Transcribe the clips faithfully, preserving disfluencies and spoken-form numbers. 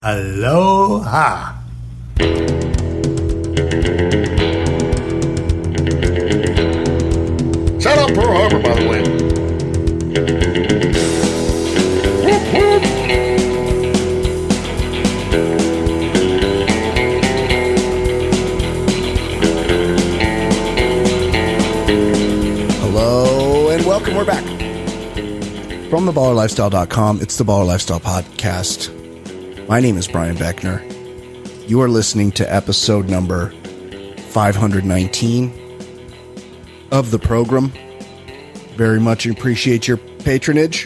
Aloha. Shout out Pearl Harbor, by the way. Hello and welcome. We're back from the baller lifestyle dot com. It's the Baller Lifestyle Podcast. My name is Brian Beckner. You are listening to episode number five hundred nineteen of the program. Very much appreciate your patronage.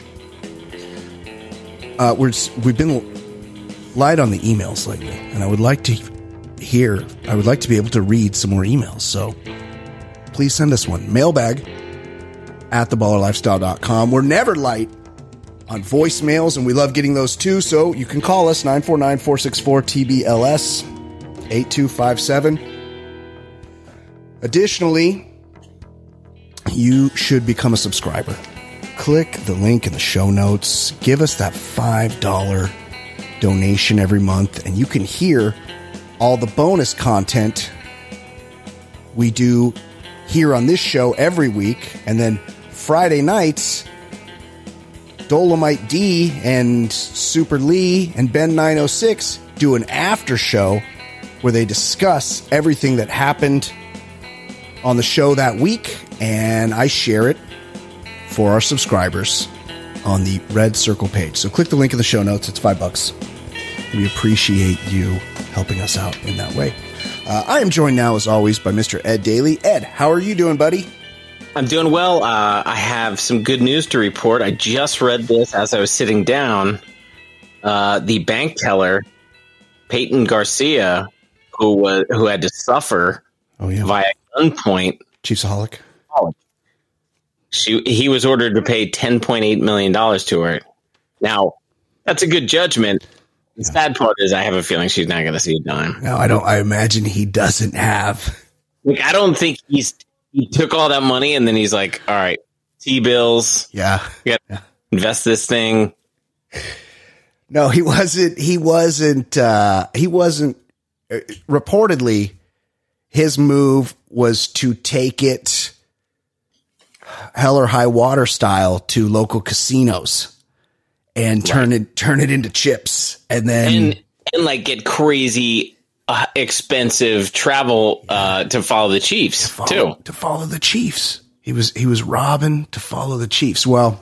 Uh, we're, we've been light on the emails lately, and I would like to hear, I would like to be able to read some more emails, so please send us one. Mailbag at the baller lifestyle dot com. We're never light on voicemails, and we love getting those too, so you can call us nine four nine, four six four, T B L S, eight two five seven. Additionally, you should become a subscriber. Click the link in the show notes. Give us that five dollars donation every month, and you can hear all the bonus content we do here on this show every week. And then Friday nights, Dolomite D and Super Lee and Ben nine oh six do an after show where they discuss everything that happened on the show that week, and I share it for our subscribers on the red circle page. So click the link in the show notes. It's five bucks. We appreciate you helping us out in that way. Uh, I am joined now, as always, by Mister Ed Daly. Ed, how are you doing, buddy? I'm doing well. Uh, I have some good news to report. I just read this as I was sitting down. Uh, the bank teller, Peyton Garcia, who was who had to suffer oh, yeah. via gunpoint. Chiefsaholic. She he was ordered to pay ten point eight million dollars to her. Now, that's a good judgment. The yeah. sad part is I have a feeling she's not going to see a dime. No, I don't. I imagine he doesn't have. Like, I don't think he's he took all that money and then he's like, all right, T-bills. Yeah. We got to yeah. invest this thing. No, he wasn't. He wasn't. Uh, he wasn't. Uh, reportedly, his move was to take it hell or high water style to local casinos and turn right. it turn it into chips, and then and, and like get crazy uh, expensive travel uh, to follow the Chiefs to follow, too. To follow the Chiefs, he was he was robbing to follow the Chiefs. Well,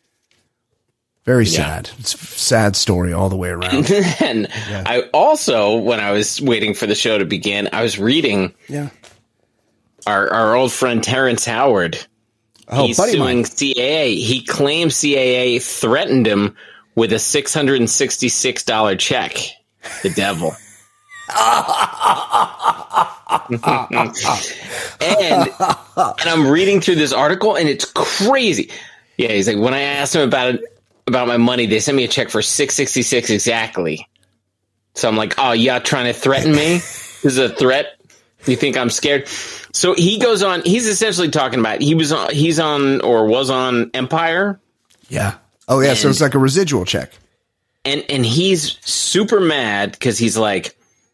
very sad. Yeah. It's a sad story all the way around. And yeah. I also, when I was waiting for the show to begin, I was reading yeah. our our old friend Terrence Howard. Oh, He's buddy suing mine. C A A. He claims C A A threatened him with a six hundred sixty-six dollars check. The devil. and, and I'm reading through this article, and it's crazy. Yeah, he's like, when I asked him about it, about my money, they sent me a check for six hundred sixty-six exactly. So I'm like, oh, yeah, trying to threaten me? This is a threat? You think I'm scared? So he goes on. He's essentially talking about he was on. He's on or was on Empire. Yeah. Oh yeah. And, so it's like a residual check. And and he's super mad because he's like,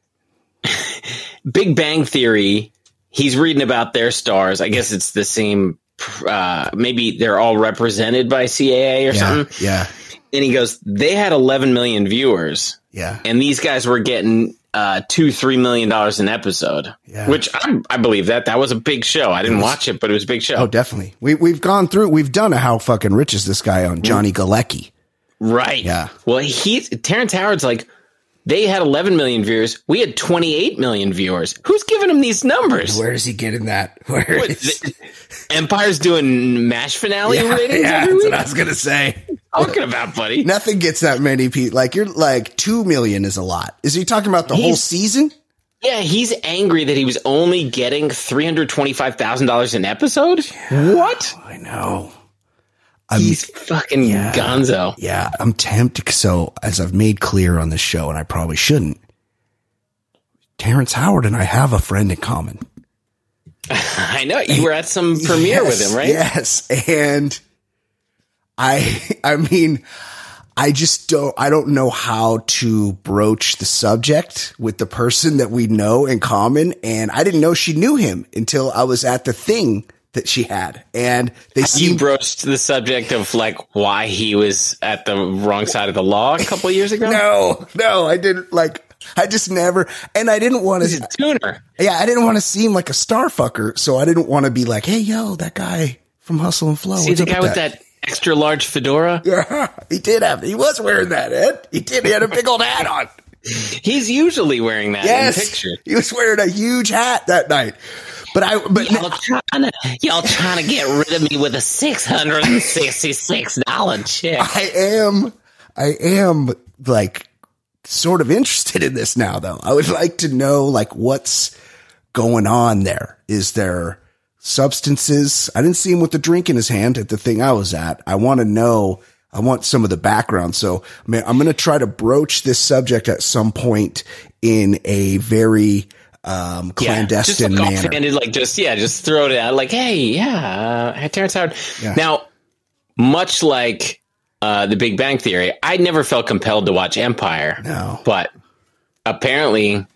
Big Bang Theory. He's reading about their stars. I guess it's the same. Uh, maybe they're all represented by C A A or yeah, something. Yeah. And he goes, they had eleven million viewers. Yeah. And these guys were getting uh, two, three million dollars an episode, yeah. which I, I believe that that was a big show. I didn't was, watch it, but it was a big show. Oh, definitely. We we've gone through. We've done a how fucking rich is this guy on Johnny Galecki. Right. Yeah. Well, he's Terrence Howard's like, they had eleven million viewers. We had twenty-eight million viewers. Who's giving him these numbers? Where is he getting that? Where what, is... the, Empire's doing MASH finale yeah, ratings yeah, every that's week? what I was gonna say. Talking about, buddy. Nothing gets that many people. Like you're like two million is a lot. Is he talking about the he's, whole season? Yeah, he's angry that he was only getting three hundred twenty-five thousand dollars an episode. Yeah, what? I know. I'm, he's fucking yeah, gonzo. Yeah, I'm tempted. So as I've made clear on this show, and I probably shouldn't, Terrence Howard and I have a friend in common. I know. You were at some premiere yes, with him, right? Yes. And I, I mean, I just don't, I don't know how to broach the subject with the person that we know in common. And I didn't know she knew him until I was at the thing that she had. And they You seemed, broached the subject of like why he was at the wrong side of the law a couple of years ago? no, no, I didn't like, I just never, and I didn't want He's to, a tuner. yeah, I didn't want to seem like a star fucker. So I didn't want to be like, hey, yo, that guy from Hustle and Flow. See what's the up guy with that extra large fedora? Yeah, he did have, he was wearing that, Ed. He did, he had a big old hat on. He's usually wearing that Yes, in the picture. he was wearing a huge hat that night. But I, but Y'all trying to, y'all trying to get rid of me with a six hundred sixty-six dollars check. I am, I am like sort of interested in this now, though. I would like to know like what's going on there. Is there substances? I didn't see him with the drink in his hand at the thing I was at. I want to know. I want some of the background. So I mean, I'm going to try to broach this subject at some point in a very um, clandestine yeah, just like manner. offhanded, like just yeah, just throw it out. Like, hey, yeah, uh, Terrence Howard. Yeah. Now, much like uh, The Big Bang Theory, I never felt compelled to watch Empire. No. But apparently,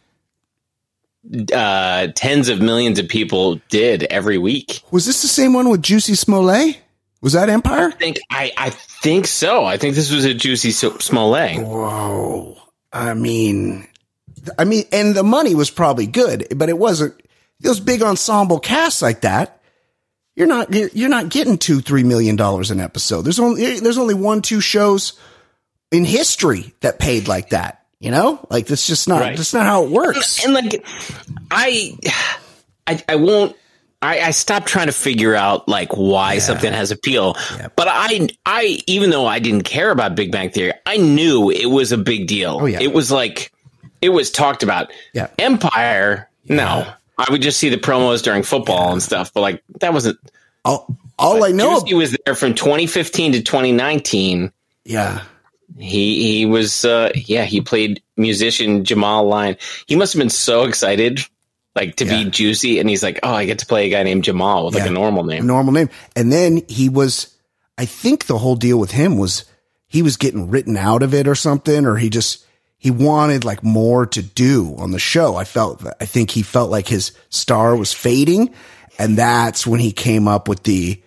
uh, tens of millions of people did every week. Was this the same one with Juicy Smollett? Was that Empire? I think I, I think so. I think this was a Juicy Smollett. Whoa. I mean, I mean, and the money was probably good, but it wasn't those big ensemble casts like that. You're not, you're, you're not getting two, three million dollars an episode. There's only, there's only one, two shows in history that paid like that. You know, like that's just not, Right. that's not how it works. And, and like, I, I, I won't. I, I stopped trying to figure out like why Yeah. something has appeal, Yeah. but I, I, even though I didn't care about Big Bang Theory, I knew it was a big deal. Oh, yeah. It was like, it was talked about. Yeah. Empire, no, I would just see the promos during football and stuff, but like that wasn't. all, all I know, Juicy was there from twenty fifteen to twenty nineteen. yeah. He he was uh yeah he played musician Jamal Lyon. He must have been so excited like to Yeah. be Juicy, and he's like, oh, I get to play a guy named Jamal with like Yeah. a normal name. normal name. And then he was, I think the whole deal with him was he was getting written out of it or something, or he just, he wanted like more to do on the show. I felt, I think he felt like his star was fading. And that's when he came up with the,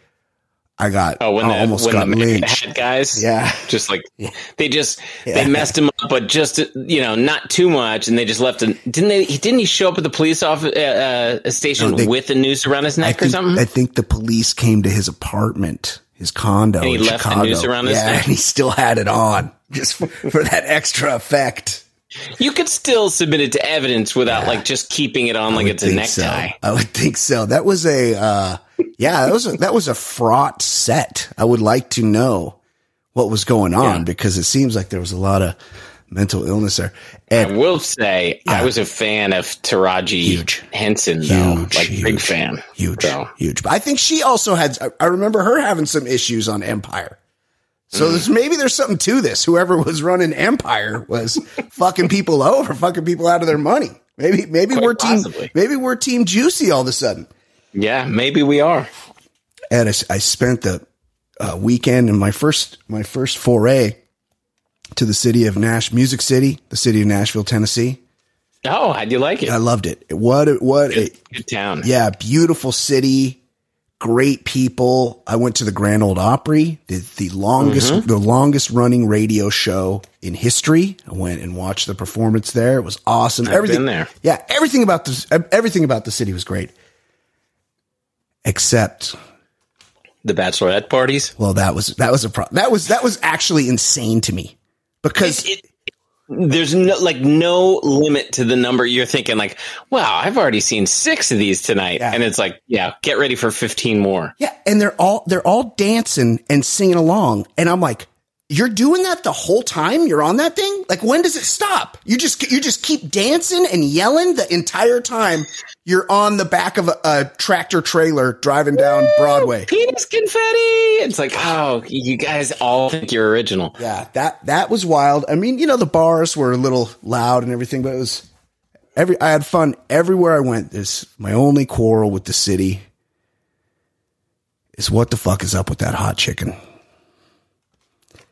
I got, Oh, when I the, almost when got the lynched. head guys, Yeah. just like they just Yeah. they messed him up, but just you know not too much, and they just left him. Didn't they? Didn't he show up at the police office uh, uh, station No, they- with a noose around his I neck or think, something? I think the police came to his apartment, his condo And he in left the Chicago. noose around his yeah, neck? and he still had it on just for, for that extra effect. You could still submit it to evidence without like just keeping it on like would it's a think necktie. So. I would think so. That was a, uh, yeah, that was a, that was a fraught set. I would like to know what was going on Yeah. because it seems like there was a lot of mental illness there. I And will say I Yeah. was a fan of Taraji Huge. Henson, though. Huge, like big huge, fan. huge, So, huge. But I think she also had, I- I remember her having some issues on Empire. So there's, maybe there's something to this. Whoever was running Empire was fucking people over, fucking people out of their money. Maybe, maybe Quite we're team, possibly. maybe we're team Juicy all of a sudden. yeah, maybe we are. And I, I spent the uh, weekend in my first my first foray to the city of Nash, Music City, the city of Nashville, Tennessee. Oh, how'd you like it? I loved it. What a- what a, Good, good town. yeah, beautiful city, great people. I went to the Grand Ole Opry, the, the longest Mm-hmm. the longest running radio show in history. I went and watched the performance there. It was awesome. I've everything been there. Yeah, everything about this everything about the city was great. Except The bachelorette parties. Well, that was that was a pro- that was that was actually insane to me because It, it, there's no like no limit to the number. You're thinking like, wow, I've already seen six of these tonight, Yeah. and it's like, yeah, get ready for fifteen more. yeah, and they're all they're all dancing and singing along, and I'm like, you're doing that the whole time you're on that thing? Like, when does it stop? You just you just keep dancing and yelling the entire time you're on the back of a, a tractor trailer driving down Broadway. Penis confetti. It's like, oh, you guys all think you're original. Yeah, that that was wild. I mean, you know, the bars were a little loud and everything, but it was every I had fun everywhere I went. This my only quarrel with the city is what the fuck is up with that hot chicken?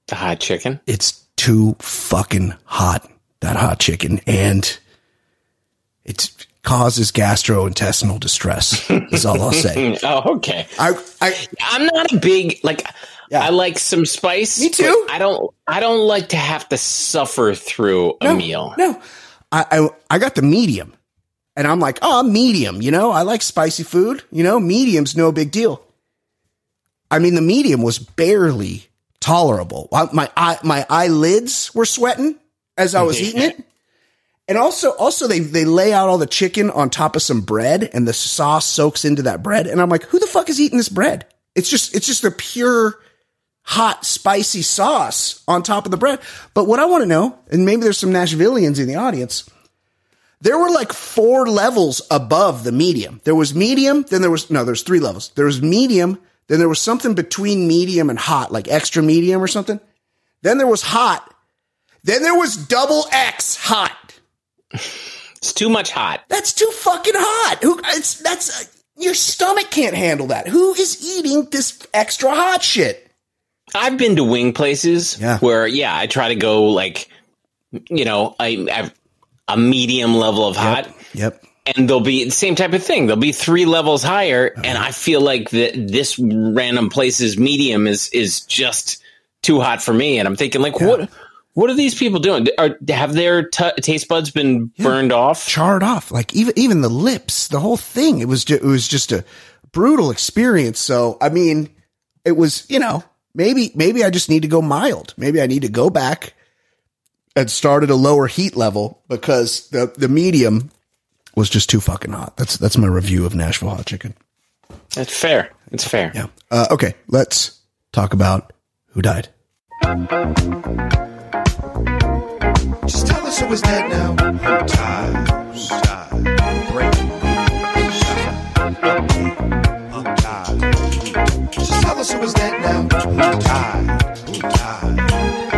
The hot chicken? It's too fucking hot, that hot chicken. And it causes gastrointestinal distress, is all I'll say. Oh, okay. I, I, I'm not a big, like, yeah. I like some spice. Me too. I don't, I don't like to have to suffer through a no, meal. No, I, I, I got the medium. And I'm like, oh, medium, you know, I like spicy food, you know, medium's no big deal. I mean, the medium was barely tolerable. My eye, my eyelids were sweating as I was eating it. And also, also they, they lay out all the chicken on top of some bread and the sauce soaks into that bread. And I'm like, who the fuck is eating this bread? It's just, it's just a pure hot, spicy sauce on top of the bread. But what I want to know, and maybe there's some Nashvillians in the audience, there were like four levels above the medium. There was medium, then there was, no, there's three levels. There was medium, then there was something between medium and hot, like extra medium or something. Then there was hot. Then there was double X hot. It's too much hot. That's too fucking hot. Who? It's that's uh, your stomach can't handle that. Who is eating this extra hot shit? I've been to wing places yeah. where, yeah, I try to go like, you know, I have a medium level of hot. Yep. yep. And there'll be the same type of thing. There'll be three levels higher, uh-huh. and I feel like that this random place's medium is is just too hot for me. And I'm thinking, like, yeah. what? What are these people doing? Are, have their t- taste buds been yeah. burned off? Charred off. Like even even the lips, the whole thing. It was ju- it was just a brutal experience. So, I mean, it was, you know, maybe maybe I just need to go mild. Maybe I need to go back and start at a lower heat level because the, the medium was just too fucking hot. That's that's my review of Nashville hot chicken. That's fair. It's fair. Yeah. Uh, okay, let's talk about who died. Just tell us who is dead now. Who died? Who died? Breaking news. Who died? Just tell us who is dead now. Who died? Who died?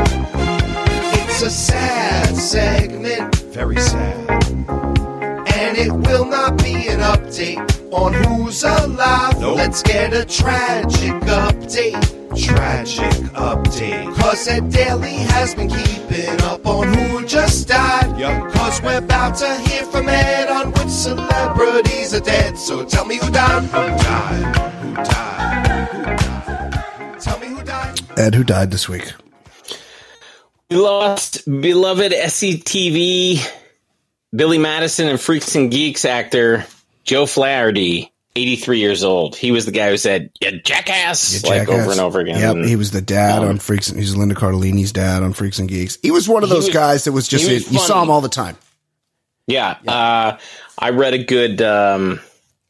It's a sad segment. Very sad. And it will not be an update on who's alive. Nope. Let's get a tragic update. Tragic update. Cause Ed Daly has been keeping up on who just died. Yep. Cause we're about to hear from Ed on which celebrities are dead. So tell me who died. Who died? Who died? Who died? Tell me who died. Ed, who died this week? We lost beloved S C T V, Billy Madison and Freaks and Geeks actor Joe Flaherty. eighty-three years old. He was the guy who said, "You jackass," you like jackass. over and over again. Yep, he was the dad um, on Freaks. And, he was Linda Cardellini's dad on Freaks and Geeks. He was one of those was, guys that was just was you saw him all the time. Yeah, yeah. Uh, I read a good um,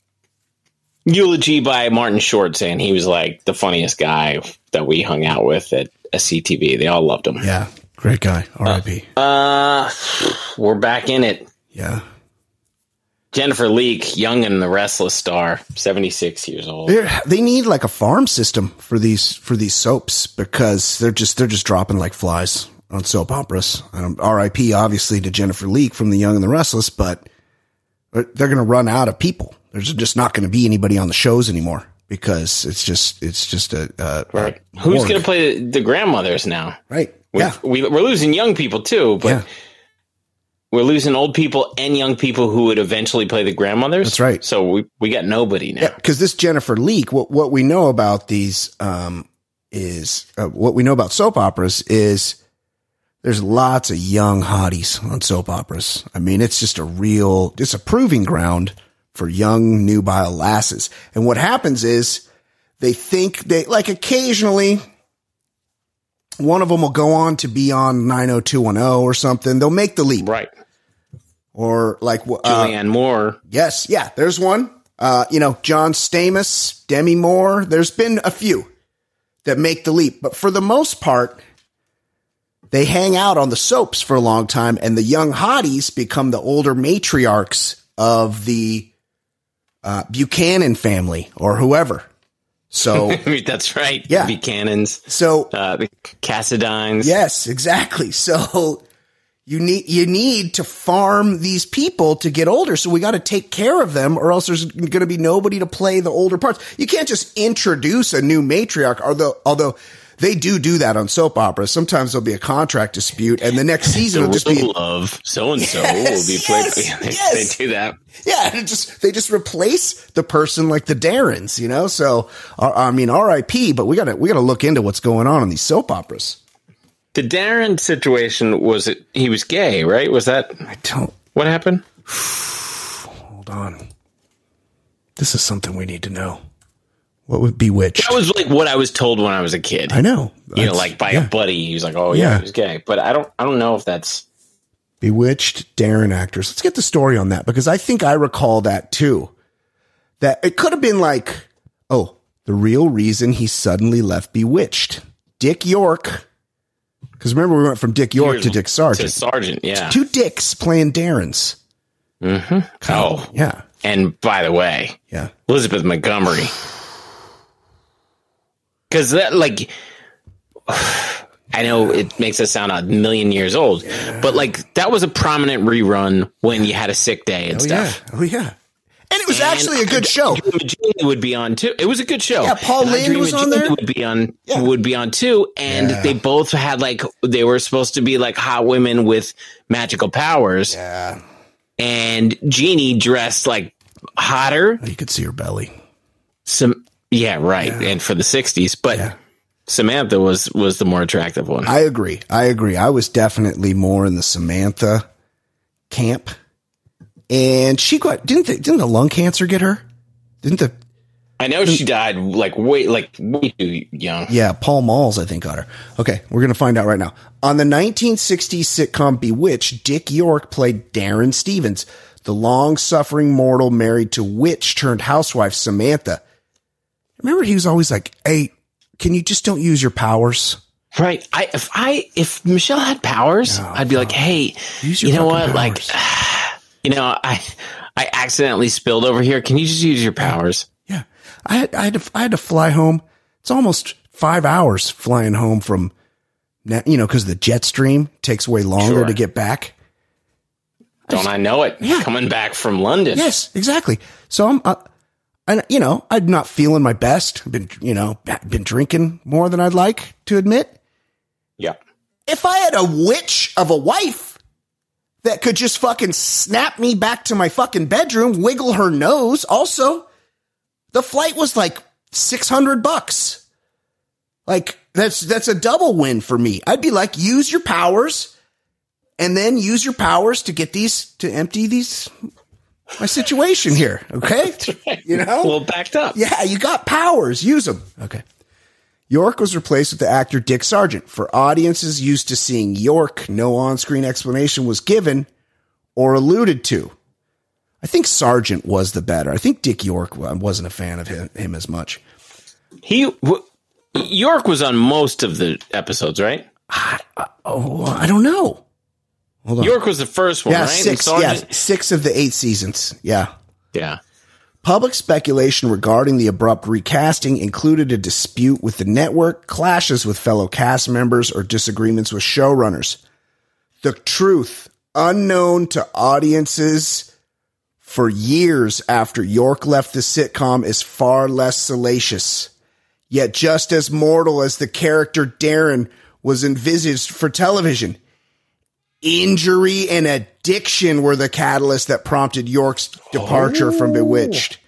eulogy by Martin Short saying he was like the funniest guy that we hung out with at S C T V. They all loved him. Yeah, great guy. R I P. Uh, uh, we're back in it. Yeah. Jennifer Leake, young and the restless star, seventy-six years old. They're, they need like a farm system for these for these soaps because they're just they're just dropping like flies on soap operas. Um, R I P obviously to Jennifer Leake from The Young and the Restless, but they're going to run out of people. There's just not going to be anybody on the shows anymore because it's just it's just a, a right. A Who's going to play the, the grandmothers now? Right. We're, yeah. We, we're losing young people too, but. Yeah. We're losing old people and young people who would eventually play the grandmothers. That's right. So we, we got nobody now. Yeah, because this Jennifer Leake, what what we know about these um, is uh, what we know about soap operas is there's lots of young hotties on soap operas. I mean, it's just a real, it's a proving ground for young nubile lasses. And what happens is they think they like occasionally. One of them will go on to be on nine oh two one oh or something. They'll make the leap. Right. Or like, uh, Julianne Moore. Yes. Yeah. There's one, uh, you know, John Stamos, Demi Moore. There's been a few that make the leap, but for the most part, they hang out on the soaps for a long time and the young hotties become the older matriarchs of the, uh, Buchanan family or whoever. So that's right. Yeah. Buchanans. So uh, the Cassadines. Yes, exactly. So you need, you need to farm these people to get older. So we got to take care of them or else there's going to be nobody to play the older parts. You can't just introduce a new matriarch. Although, although they do do that on soap operas. Sometimes there'll be a contract dispute, and the next season will just be love so and so Yes, will be played. yes, they, yes. they do that. yeah. It just they just replace the person like the Darrens, you know. So uh, I mean, R I P. But we gotta we gotta look into what's going on in these soap operas. The Darren situation was it? He was gay, right? Was that I don't. what happened? Hold on. This is something we need to know. What would Bewitched? That was like what I was told when I was a kid. I know. You know, That's- like by yeah. a buddy. He was like, "Oh yeah, Yeah. he was gay," but I don't. I don't know if that's. Bewitched Darren actors. Let's get the story on that because I think I recall that too. That it could have been like, oh, the real reason he suddenly left Bewitched. Dick York. Because remember, we went from Dick York to Dick Sargent. To Sergeant, yeah. Two dicks playing Darrens. Mm-hmm. Oh, Yeah. and by the way, Yeah. Elizabeth Montgomery. Because that, like, I know it makes us sound a million years old, but like that was a prominent rerun when you had a sick day and Oh, stuff. yeah. Oh, yeah. And it was And actually a good I show. Dream of Jeannie would be on too. It was a good show. Yeah, Paul And I Lynde Dream was of on Jeannie there. Would be on. Yeah. Would be on too. And Yeah. they both had like they were supposed to be like hot women with magical powers. Yeah. And Jeannie dressed like hotter. You could see her belly. Some yeah, right. And for the sixties, but Yeah. Samantha was was the more attractive one. I agree. I agree. I was definitely more in the Samantha camp. And she got didn't the, didn't the lung cancer get her? Didn't the I know she died like way like way too young. yeah, Paul Malls I think got her. Okay, we're going to find out right now. On the nineteen sixties sitcom Bewitched, Dick York played Darren Stevens, the long-suffering mortal married to witch turned housewife Samantha. Remember he was always like, "Hey, can you just don't use your powers?" Right. I if I if Michelle had powers, Oh, I'd be like, hey, Use your you know what? fucking Like, powers. you know, I I accidentally spilled over here. Can you just use your powers? Yeah. I had, I had to, I had to fly home. It's almost five hours flying home from, Na- you know, cause the jet stream takes way longer Sure. to get back. Don't I know it? Yeah. Coming back from London. Yes, exactly. So I'm, uh, and you know, I'm not feeling my best. I've been, you know, been drinking more than I'd like to admit. Yeah. If I had a witch of a wife that could just fucking snap me back to my fucking bedroom, wiggle her nose. Also, the flight was like six hundred bucks. Like that's, that's a double win for me. I'd be like, use your powers and then use your powers to get these, to empty these, my situation here. Okay. You know, A little backed up. yeah, you got powers. Use them. Okay. York was replaced with the actor Dick Sargent. For audiences used to seeing York, no on-screen explanation was given or alluded to. I think Sargent was the better. I think Dick York, I wasn't a fan of him, him as much. He w- York was on most of the episodes, right? Oh, I don't know. Hold on. York was the first one, yeah, right? six, And yeah, Sergeant- six of the eight seasons. Yeah. yeah. Public speculation regarding the abrupt recasting included a dispute with the network, clashes with fellow cast members, or disagreements with showrunners. The truth, unknown to audiences for years after York left the sitcom, is far less salacious, yet just as mortal as the character Darren was envisaged for television. Injury and addiction were the catalyst that prompted York's departure from Bewitched.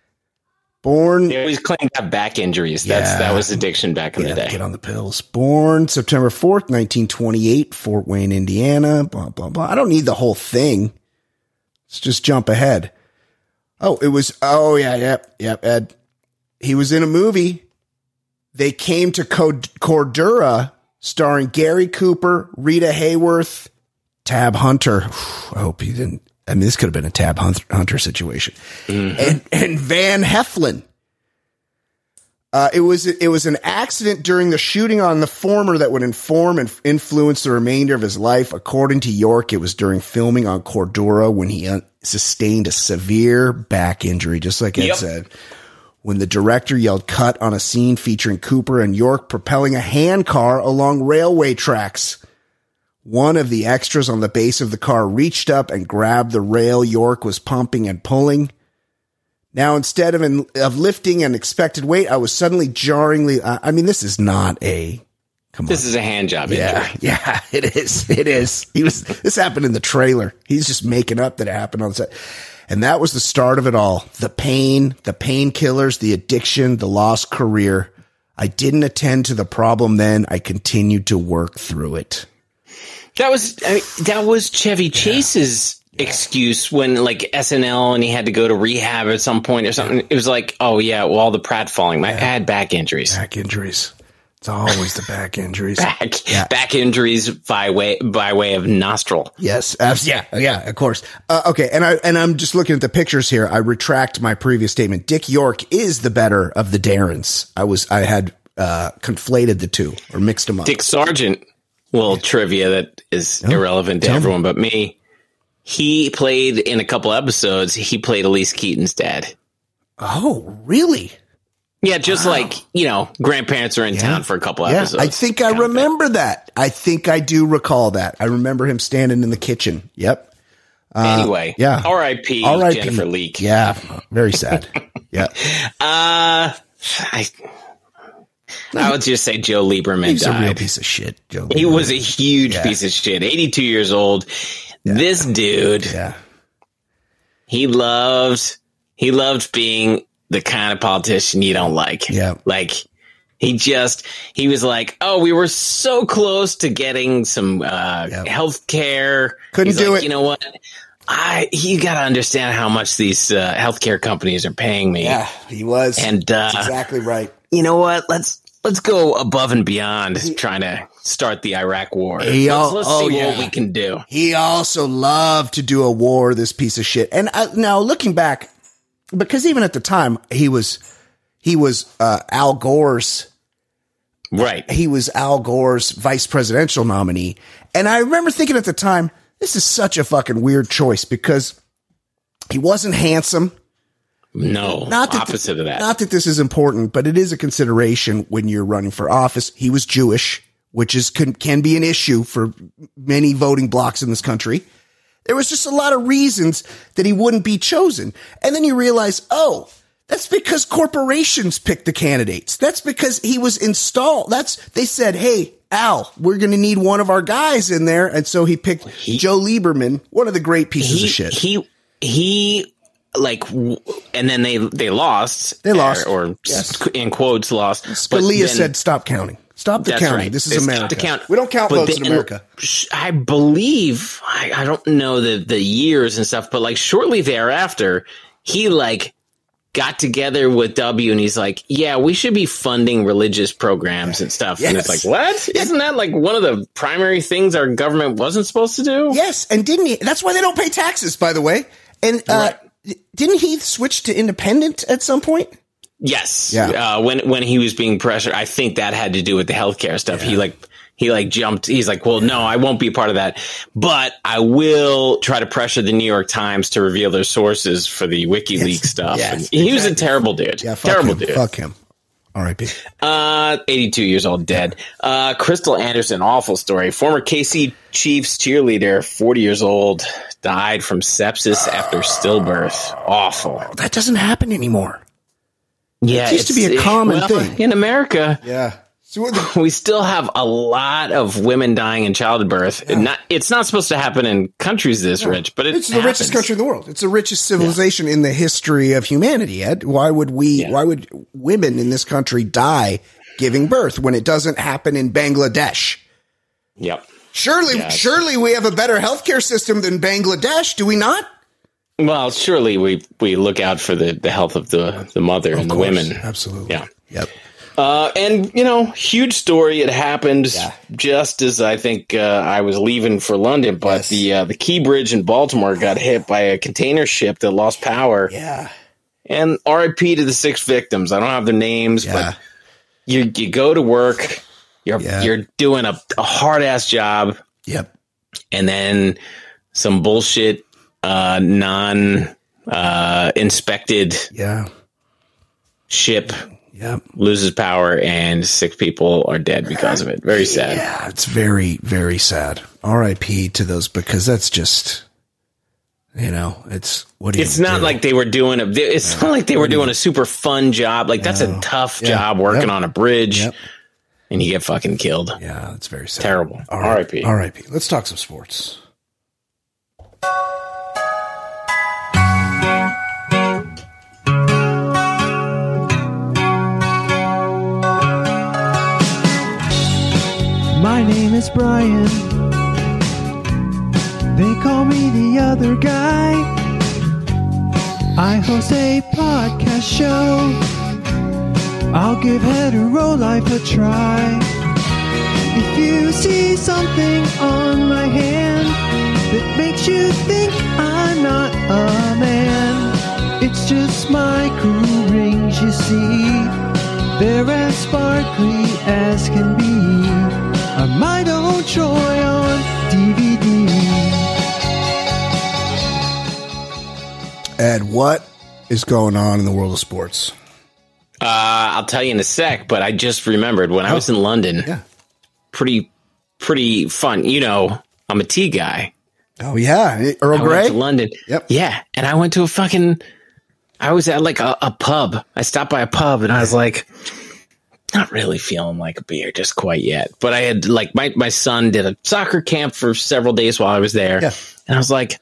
Born, They always claimed to have back injuries. That's Yeah. that was addiction back in yeah, the day. get on the pills. Born September fourth, nineteen twenty-eight, Fort Wayne, Indiana. Blah blah blah. I don't need the whole thing. Let's just jump ahead. Oh, it was. Oh yeah, yep, yep. Ed, he was in a movie. They came to Cordura, starring Gary Cooper, Rita Hayworth, Tab Hunter. I hope he didn't. I mean, this could have been a Tab Hunter situation. Mm-hmm. And and Van Heflin. Uh, it was it was an accident during the shooting on the former that would inform and influence the remainder of his life. According to York, it was during filming on Cordura when he un- sustained a severe back injury, just like Ed Yep. said. When the director yelled cut on a scene featuring Cooper and York propelling a handcar along railway tracks. One of the extras on the base of the car reached up and grabbed the rail York was pumping and pulling. Now, instead of in, of lifting an expected weight, I was suddenly jarringly. Uh, I mean, this is not a. Come This on. is a hand job Yeah, injury. yeah, it is. It is. He was. This happened in the trailer. He's just making up that it happened on set, and that was the start of it all. The pain, the painkillers, the addiction, the lost career. I didn't attend to the problem then. I continued to work through it. That was I mean, that was Chevy Chase's excuse when like S N L and he had to go to rehab at some point or something. It was like, oh yeah, well, all the prat falling. I had back injuries. Back injuries. It's always the back injuries. Back Yeah. back injuries by way by way of nostril. Yes. abs- Yeah. Yeah. Of course. Uh, okay. And I and I'm just looking at the pictures here. I retract my previous statement. Dick York is the better of the Darrens. I was I had uh, conflated the two or mixed them up. Dick Sargent, little trivia that is irrelevant to tell me. everyone but me. He played in a couple episodes. He played Elise Keaton's dad. Oh, really? Yeah, just like, you know, grandparents are in Yeah. town for a couple Yeah. episodes. I think I kind of thing. remember that. I think I do recall that. I remember him standing in the kitchen. Yep. Anyway, yeah. R I P R I P Jennifer Leake. Yeah. Very sad. Yeah. Uh, I, I would just say Joe Lieberman He's a real died. piece of shit, Joe. He Lieberman. was a huge Yeah. piece of shit. eighty-two years old. This dude, Yeah. he loved, he loved being the kind of politician you don't like. Yeah. Like, he just, he was like, oh, we were so close to getting some uh, Yep. health care. Couldn't He's do like, it. You know what? I, you got to understand how much these uh, healthcare companies are paying me. Yeah. He was. And, uh, That's exactly right. you know what? Let's, let's go above and beyond trying to start the Iraq war. He let's al- let's oh, see yeah. what we can do. He also loved to do a war, this piece of shit. And I, now looking back, because even at the time he was, he was uh, Al Gore's, Right. he was Al Gore's vice presidential nominee. And I remember thinking at the time, this is such a fucking weird choice because he wasn't handsome. No, Not that opposite of that. Not that this is important, but it is a consideration when you're running for office. He was Jewish, which is can, can be an issue for many voting blocks in this country. There was just a lot of reasons that he wouldn't be chosen. And then you realize, oh, that's because corporations pick the candidates. That's because he was installed. That's, they said, hey, Al, we're going to need one of our guys in there. And so he picked He- Joe Lieberman, one of the great pieces he, of shit. he, he, like, w- and then they, they lost. They lost. Or, or Yes. in quotes, lost. But Scalia then- said, stop counting. Stop the That's counting. right. This is They stopped America. the count. We don't count But votes in then, America. sh- I believe, I, I don't know the, the years and stuff, but like shortly thereafter, he like got together with W and he's like, yeah, we should be funding religious programs and stuff. And it's Yes. like, what? Isn't that like one of the primary things our government wasn't supposed to do? Yes, and didn't he? That's why they don't pay taxes, by the way. And uh, didn't he switch to independent at some point? Yes. Yeah. Uh, when when he was being pressured, I think that had to do with the healthcare stuff. He like he like jumped. He's like, well, no, I won't be a part of that, but I will try to pressure the New York Times to reveal their sources for the WikiLeaks Yes. stuff. Yes, And he was a exactly. terrible dude. Yeah, fuck terrible him. dude. Fuck him. R I P Uh, eighty-two years old, dead. Uh, Crystal Anderson, awful story. Former K C Chiefs cheerleader, forty years old, died from sepsis after stillbirth. Awful. That doesn't happen anymore. Yeah, It used to it's- be a common well, thing. in America. Yeah. So what the, We still have a lot of women dying in childbirth. Not, it's not supposed to happen in countries this rich, but it it's the happens. richest country in the world. It's the richest civilization in the history of humanity, Ed. Why would we, Yeah. why would women in this country die giving birth when it doesn't happen in Bangladesh? Yep. Surely, Yeah. surely we have a better healthcare system than Bangladesh, do we not? Well, surely we, we look out for the, the health of the, the mother and the Of course. women. Absolutely. Yeah. Yep. Uh, and, you know, huge story. It happened Yeah. just as I think uh, I was leaving for London, but Yes. the uh, the Key Bridge in Baltimore got hit by a container ship that lost power. Yeah. And R I P to the six victims. I don't have their names, Yeah. but you you go to work, you're Yeah. you're doing a, a hard ass job, Yep. and then some bullshit uh, non uh, inspected Yeah. ship Yep. loses power and six people are dead because of it. Very sad. Yeah, it's very, very sad. R I P to those, because that's just, You know, it's what do you It's not do? like they were doing a. It's Yeah. not like they were What do doing you- a super fun job. Like that's No. a tough Yeah. job working Yep. on a bridge, Yep. and you get fucking killed. Yeah, it's very sad. Terrible. All R I P. R I P. Let's talk some sports. My name is Brian. They call me the other guy. I host a podcast show. I'll give hetero life a try. If you see something on my hand that makes you think I'm not a man, it's just my cool rings, you see. They're as sparkly as can be. I might own Troy on D V D. Ed, what is going on in the world of sports? Uh, I'll tell you in a sec, but I just remembered when I was in London. Yeah. Pretty, pretty fun. You know, I'm a tea guy. Oh yeah, Earl I went Grey. to London. Yep. Yeah, and I went to a fucking. I was at like a, a pub. I stopped by a pub, and I was like, not really feeling like a beer just quite yet. But I had like my my son did a soccer camp for several days while I was there, Yeah. and I was like,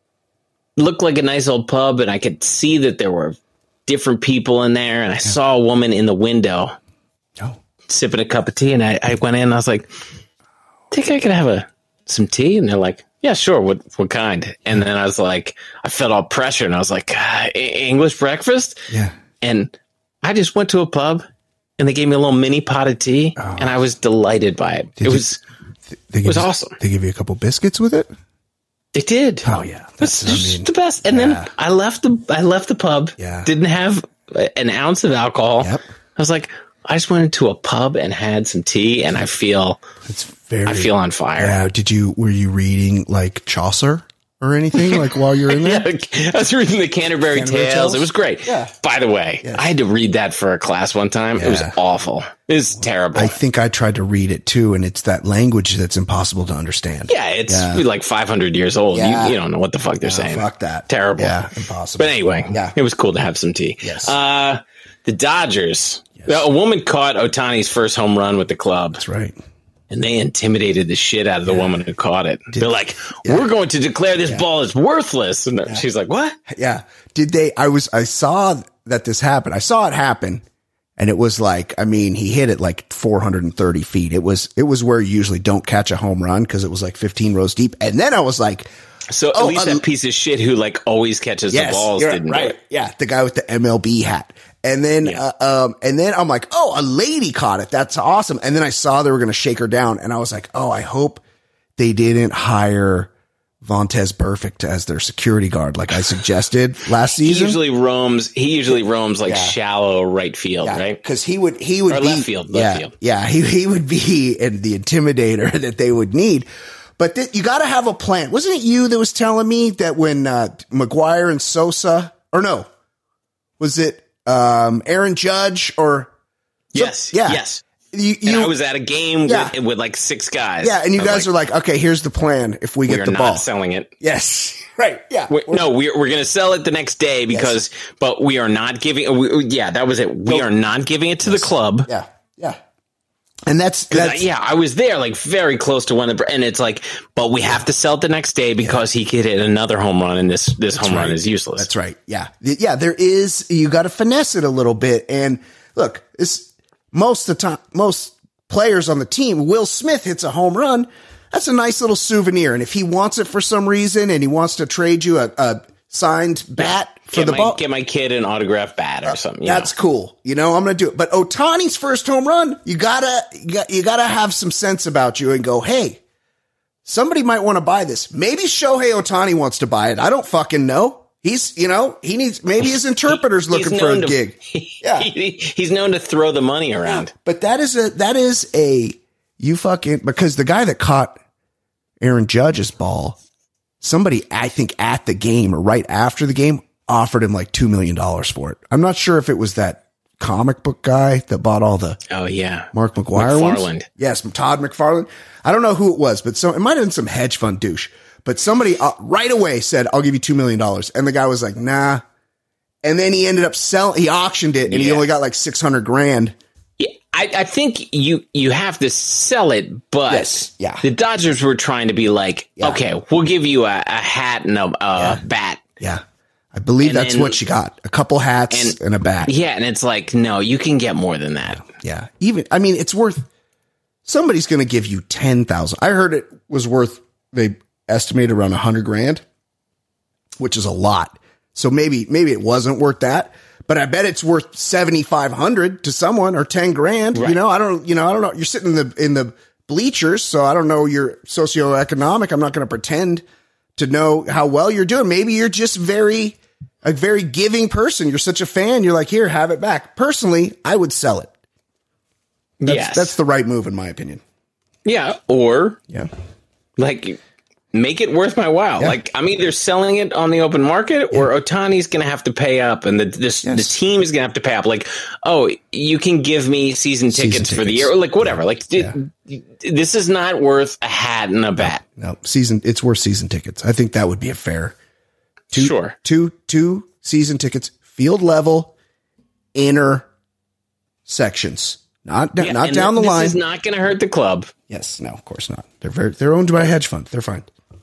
looked like a nice old pub, and I could see that there were different people in there, and I saw a woman in the window Oh, sipping a cup of tea, and I, I went in and I was like, think I could have a some tea? And they're like, yeah, sure. What what kind? And then I was like, I felt all pressure, and I was like, ah, English breakfast? yeah. And I just went to a pub, and they gave me a little mini pot of tea, and I was delighted by it. Did it you- was They give was you- awesome. They give you a couple biscuits with it. it did. Oh yeah, That's that's. I mean, the best. And yeah. then I left the I left the pub. Yeah. Didn't have an ounce of alcohol. Yep. I was like, I just went into a pub and had some tea, and I feel it's very. I feel on fire. Yeah. Did you? Were you reading like Chaucer or anything like while you're in there? Yeah, I was reading the Canterbury, Canterbury Tales. Tales? It was great. Yeah. By the way, Yes. I had to read that for a class one time. It was Yeah. awful. It was terrible. I think I tried to read it too, and it's that language that's impossible to understand. yeah, it's Yeah. like five hundred years old. Yeah. You, you don't know what the fuck they're Oh, saying. fuck that. Terrible. Yeah, impossible. But anyway, Yeah. it was cool to have some tea. Yes. Uh, the Dodgers. A woman caught Ohtani's first home run with the club, That's right. and they intimidated the shit out of the woman who caught it. They're like, Yeah. we're going to declare this ball as worthless. And she's like, what? Yeah. Did they? I was. I saw that this happened. I saw it happen, and it was like. I mean, he hit it like four hundred thirty feet. It was. It was where you usually don't catch a home run because it was like fifteen rows deep. And then I was like, So at Oh, least uh, that piece of shit who like always catches yes, the balls you're didn't right. do it. Yeah, the guy with the M L B hat. And then, Yeah. uh, um, and then I'm like, oh, a lady caught it. That's awesome. And then I saw they were going to shake her down, and I was like, oh, I hope they didn't hire Vontez Burfict as their security guard, like I suggested last He season. usually roams. He usually roams like Yeah. shallow right field, Yeah, right? because he would he would Or be left field, left yeah, field. yeah, he he would be in the intimidator that they would need. But th- you got to have a plan. Wasn't it you that was telling me that when uh, McGuire and Sosa, or no, was it um, Aaron Judge or Yes, yeah. yes. you? And you I was at a game Yeah. with, with like six guys. yeah, and you I was guys are like, okay, here's the plan. If we we get are the not ball, selling it. yes, right, yeah, We, no, we're we're gonna sell it the next day because, but we are not giving. We, yeah, that was it. We Nope. are not giving it to the club. yeah, yeah. And that's 'Cause I- that's yeah, I was there, like very close to when the, and it's like, but we have to sell it the next day because he could hit another home run, and this this home run right. is useless. That's right. Yeah. Th- Yeah. There is, you got to finesse it a little bit. And look, it's most of the time, most players on the team, Will Smith hits a home run. That's a nice little souvenir. And if he wants it for some reason and he wants to trade you a, a signed bat for Get the my, ball, get my kid an autographed bat or something. you that's know? cool. You know, I'm going to do it. But Ohtani's first home run, you gotta, you got, you gotta have some sense about you and go, hey, somebody might want to buy this. Maybe Shohei Ohtani wants to buy it. I don't fucking know. He's, you know, he needs, maybe his interpreter's He's looking for a known to- gig. Yeah. he, he's known to throw the money around. But that is a, that is a, you fucking, because the guy that caught Aaron Judge's ball, somebody, I think at the game or right after the game offered him like two million dollars for it. I'm not sure if it was that comic book guy that bought all the Oh yeah, Mark McGuire ones. McFarland. Yes, Todd McFarlane. I don't know who it was, but so it might have been some hedge fund douche. But somebody uh, right away said, I'll give you two million dollars. And the guy was like, nah. And then he ended up selling, he auctioned it and yeah. he only got like six hundred grand. Yeah, I, I think you, you have to sell it, but yes, yeah. the Dodgers were trying to be like, yeah. okay, we'll give you a, a hat and a, a yeah. bat. Yeah. I believe and that's then, what she got. A couple hats and, and a bat. Yeah. And it's like, no, you can get more than that. Yeah. Even, I mean, it's worth, somebody's going to give you ten thousand. I heard it was worth, they estimated around a hundred grand, which is a lot. So maybe, maybe it wasn't worth that, but I bet it's worth seventy-five hundred to someone or ten grand. Right. You know, I don't, you know, I don't know. You're sitting in the, in the bleachers. So I don't know your socioeconomic. I'm not going to pretend to know how well you're doing. Maybe you're just very, a very giving person. You're such a fan. You're like, here, have it back. Personally, I would sell it. That's, yes. that's the right move in my opinion. Yeah. Or yeah, like make it worth my while. Yeah. Like I'm either selling it on the open market or yeah. Otani's going to have to pay up and the, this, yes. the team is going to have to pay up. Like, oh, you can give me season tickets, season tickets. for the year or like whatever. Like yeah. it, this is not worth a hat and a bat. No, no, season. It's worth season tickets. I think that would be a fair. Two, sure. Two, two season tickets, field level, inner sections. Not, yeah, not down the this line. This is not going to hurt the club. Yes, no, of course not. They're very, they're owned by a hedge fund. They're fine.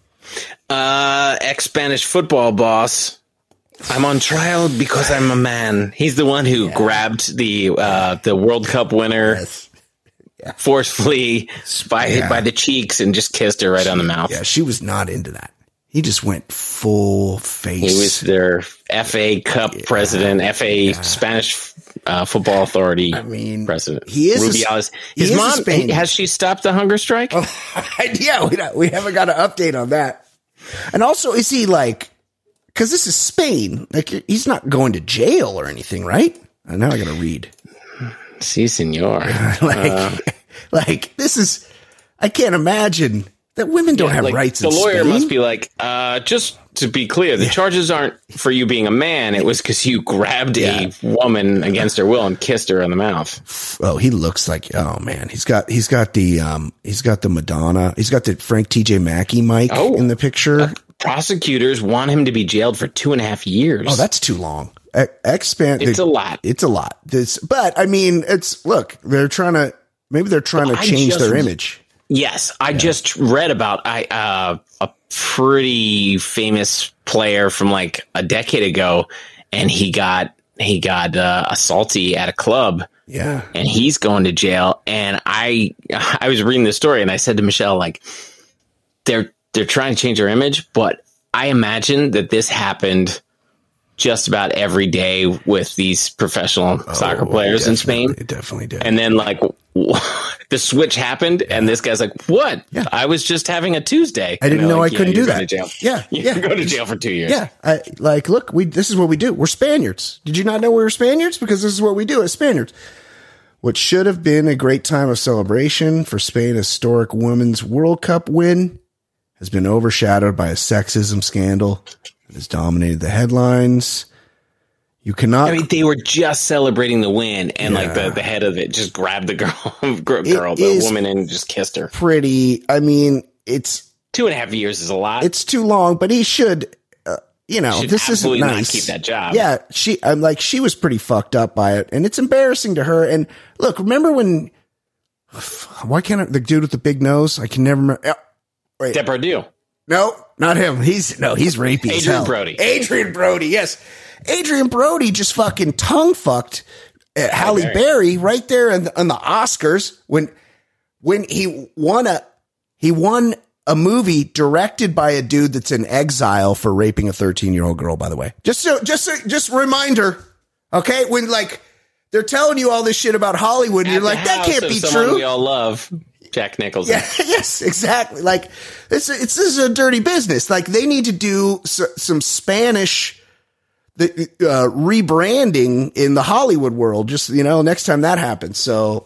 Uh, ex-Spanish football boss. I'm on trial because I'm a man. He's the one who yeah. grabbed the uh, the World Cup winner yes. yeah. forcefully by yeah. by the cheeks and just kissed her right she, on the mouth. Yeah, she was not into that. He just went full face. He was their F A Cup yeah. president, F A yeah. Spanish uh, Football Authority. I mean, president. He is. Rubiales. His he mom is has she stopped the hunger strike? Oh, yeah, we don't, we haven't got an update on that. And also, is he like? Because this is Spain. Like he's not going to jail or anything, right? And now I got to read. Si, senor. like, uh, like this is. I can't imagine. That women don't yeah, have like rights. The in lawyer Spain. must be like, uh, just to be clear, the yeah. charges aren't for you being a man. It was because you grabbed yeah. a woman against her will and kissed her on the mouth. Oh, he looks like, oh man, he's got, he's got the, um, he's got the Madonna. He's got the Frank T J Mackey mic oh, in the picture. Uh, prosecutors want him to be jailed for two and a half years. Oh, that's too long. Expand. It's a lot. It's a lot. This, but I mean, it's look, they're trying to, maybe they're trying well, to change just, their image. Yes, I yeah. just read about I uh, a pretty famous player from like a decade ago, and he got he got uh, assaulty at a club. Yeah, and he's going to jail. And I I was reading the story, and I said to Michelle, like, they're they're trying to change their image, but I imagine that this happened just about every day with these professional oh, soccer players in Spain. It definitely did. And then like the switch happened yeah. and this guy's like, what? Yeah. I was just having a Tuesday. I didn't know like, I couldn't yeah, do that. To jail. Yeah. You yeah. go to jail for two years. Yeah. I, like, look, we, this is what we do. We're Spaniards. Did you not know we were Spaniards? Because this is what we do as Spaniards. What should have been a great time of celebration for Spain's historic Women's World Cup win has been overshadowed by a sexism scandal that has dominated the headlines. You cannot. I mean, they were just celebrating the win, and yeah. like the, the head of it just grabbed the girl, girl, it the woman, and just kissed her. Pretty. I mean, it's two and a half years is a lot. It's too long, but he should. Uh, you know, should this isn't nice. Not keep that job. Yeah, she. I'm like, she was pretty fucked up by it, and it's embarrassing to her. And look, remember when? Why can't I, the dude with the big nose? I can never remember. Oh, wait. Depardieu. No, not him. He's no, he's rapey. Adrian as hell. Brody. Adrian Brody. Yes. Adrian Brody just fucking tongue fucked uh, Halle Berry. Berry right there in the, in the Oscars when when he won a he won a movie directed by a dude that's in exile for raping a thirteen year old girl. By the way, just so just so, just reminder, okay? When like they're telling you all this shit about Hollywood, and you're like, that can't be true. We all love Jack Nicholson. Yeah, yes, exactly. Like it's it's this is a dirty business. Like they need to do so, some Spanish. The uh, rebranding in the Hollywood world, just, you know, next time that happens. So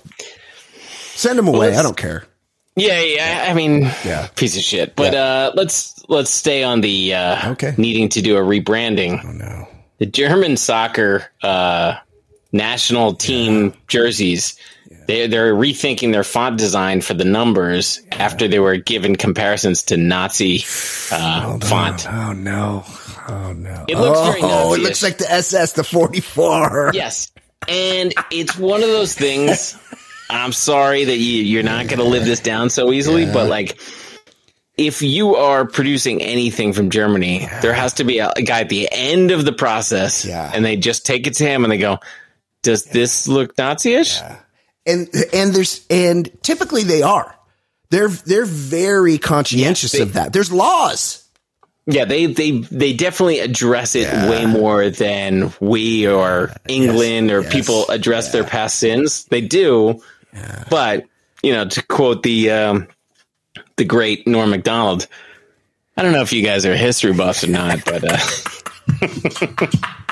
send them away. Well, I don't care. Yeah. Yeah. I mean, yeah. piece of shit, but, yeah. uh, let's, let's stay on the, uh, okay. needing to do a rebranding. Oh no. The German soccer, uh, national team yeah. jerseys They, they're rethinking their font design for the numbers yeah. after they were given comparisons to Nazi uh, oh, font. Oh, no. Oh, no. It looks oh, very Nazi-ish. Oh, it looks like the S S, the forty-four. Yes. And it's one of those things. I'm sorry that you, you're not going to live this down so easily, yeah. but like, if you are producing anything from Germany, yeah. there has to be a, a guy at the end of the process, yeah. and they just take it to him and they go, does yeah. this look Nazi-ish? Yeah. And and there's and typically they are. They're they're very conscientious yeah, they, of that. There's laws. Yeah, they they they definitely address it yeah. way more than we or England yes, or yes, people address yeah. their past sins. They do, yeah. but you know, to quote the um, the great Norm Macdonald, I don't know if you guys are history buffs or not, but uh,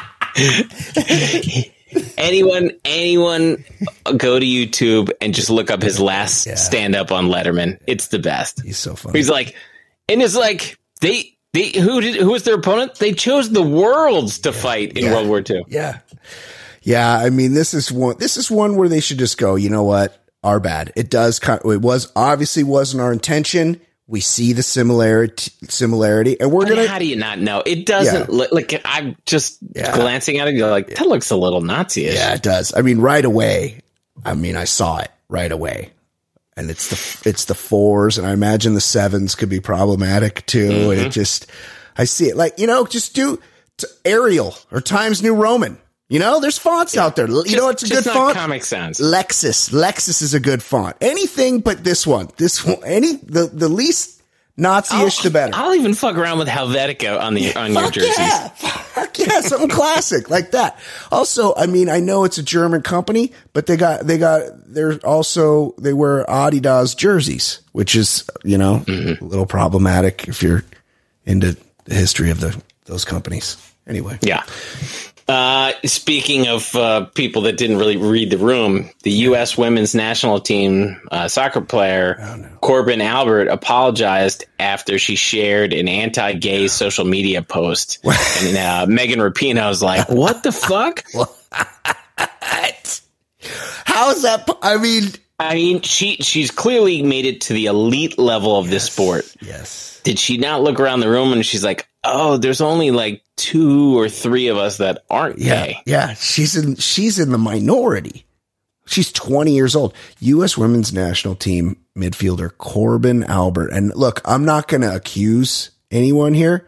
anyone anyone go to YouTube and just look up his last yeah. stand up on Letterman. It's the best. He's so funny. He's like, and it's like they. They, who did? Who was their opponent? They chose the worlds to yeah, fight in yeah, World War Two. Yeah, yeah. I mean, this is one. This is one where they should just go. You know what? Our bad. It does. It was obviously wasn't our intention. We see the similarity, similarity, and we're I mean, gonna. How do you not know? It doesn't yeah. look like. I'm just yeah. glancing at it. You're like, that looks a little Nazi-ish. Yeah, it does. I mean, right away. I mean, I saw it right away. And it's the it's the fours, and I imagine the sevens could be problematic too. Mm-hmm. And it just, I see it like, you know, just do t- Arial or Times New Roman. You know, there's fonts yeah. out there. You just, know, it's a good not font. Comic Sans. Lexus, Lexus is a good font. Anything but this one. This one, any the the least Nazi-ish, the better. I'll even fuck around with Helvetica on the on your jerseys. Yeah. Fuck yeah, something classic like that. Also, I mean, I know it's a German company, but they got they got they're also they wear Adidas jerseys, which is, you know, mm-hmm. a little problematic if you're into the history of the those companies. Anyway, yeah. Uh, speaking of uh, people that didn't really read the room, the U S women's national team uh, soccer player oh, no. Corbin Albert apologized after she shared an anti-gay social media post. And uh, Megan Rapinoe was like, "What the fuck? What? How is that? Po- I mean, I mean, she she's clearly made it to the elite level of yes, this sport. Yes. Did she not look around the room and she's like, oh, there's only like two or three of us that aren't yeah, gay. Yeah, she's in she's in the minority. She's twenty years old. U S women's national team midfielder Corbin Albert. And look, I'm not going to accuse anyone here,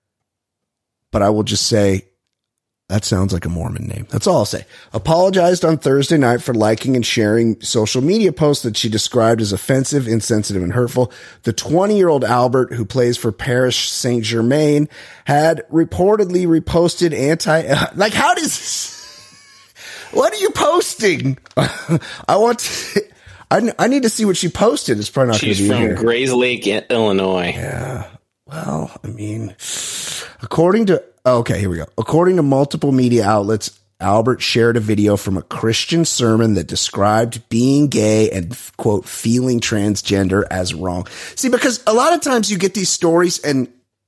but I will just say that sounds like a Mormon name. That's all I'll say. Apologized on Thursday night for liking and sharing social media posts that she described as offensive, insensitive, and hurtful. The twenty-year-old Albert, who plays for Paris Saint-Germain, had reportedly reposted anti... Like, how does... What are you posting? I want to... I, I need to see what she posted. It's probably not going to be She's from here. Grays Lake, Illinois. Yeah. Well, I mean, according to... Okay, here we go. According to multiple media outlets, Albert shared a video from a Christian sermon that described being gay and, quote, feeling transgender as wrong. See, because a lot of times you get these stories and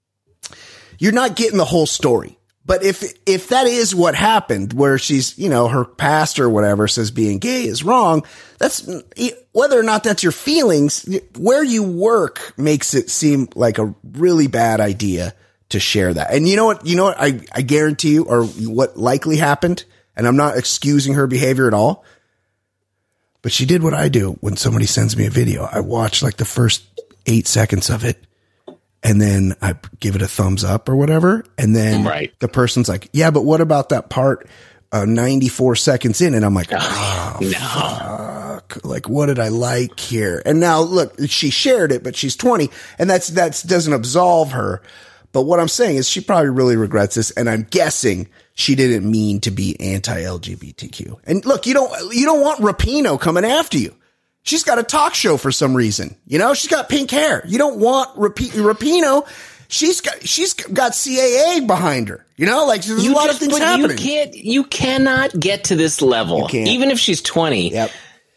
you're not getting the whole story. But if if that is what happened, where she's, you know, her pastor or whatever says being gay is wrong, that's whether or not that's your feelings, where you work makes it seem like a really bad idea to share that. And you know what, you know what I, I guarantee you, or what likely happened, and I'm not excusing her behavior at all, but she did what I do when somebody sends me a video. I watch like the first eight seconds of it, and then I give it a thumbs up or whatever. And then right. the person's like, yeah, but what about that part uh, ninety-four seconds in? And I'm like, oh, no. fuck. Like, what did I like here? And now look, she shared it, but she's twenty, and that's, that's doesn't absolve her. But what I'm saying is she probably really regrets this. And I'm guessing she didn't mean to be anti-L G B T Q. And look, you don't, you don't want Rapinoe coming after you. She's got a talk show for some reason. You know, she's got pink hair. You don't want Rapi- Rapinoe. She's got, she's got C A A behind her. You know, like there's you a lot just, of things but happening. You can't, you cannot get to this level, even if she's twenty. Yep.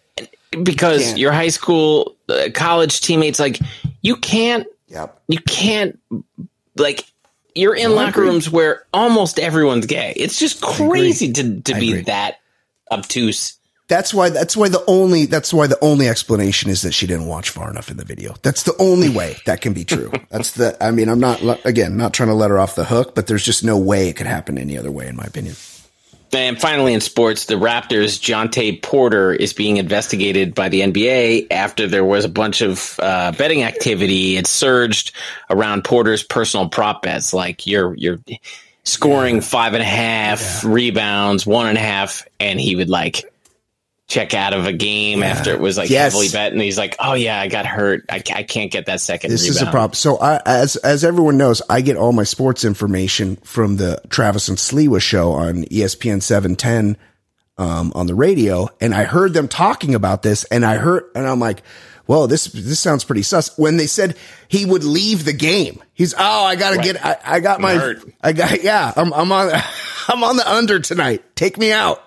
Because you your high school, uh, college teammates, like you can't, yep. you can't, like you're in I locker agree. rooms where almost everyone's gay. It's just crazy to, to I be agree. that obtuse. That's why, that's why the only, that's why the only explanation is that she didn't watch far enough in the video. That's the only way that can be true. That's the, I mean, I'm not, again, not trying to let her off the hook, but there's just no way it could happen any other way, in my opinion. And finally, in sports, the Raptors' Jontay Porter is being investigated by the N B A after there was a bunch of uh, betting activity. It surged around Porter's personal prop bets, like you're you're scoring yeah. five and a half yeah. rebounds, one and a half, and he would like check out of a game yeah. after it was like yes. heavily bet, and he's like, "Oh yeah, I got hurt. I, I can't get that second This rebound." is a problem. So, I, as as everyone knows, I get all my sports information from the Travis and Sliwa show on E S P N seven ten um, on the radio, and I heard them talking about this, and I heard, and I'm like, "Whoa, this this sounds pretty sus." When they said he would leave the game, he's, "Oh, I gotta right. get, I, I got my, hurt. I got, yeah, I'm I'm on, I'm on the under tonight. Take me out."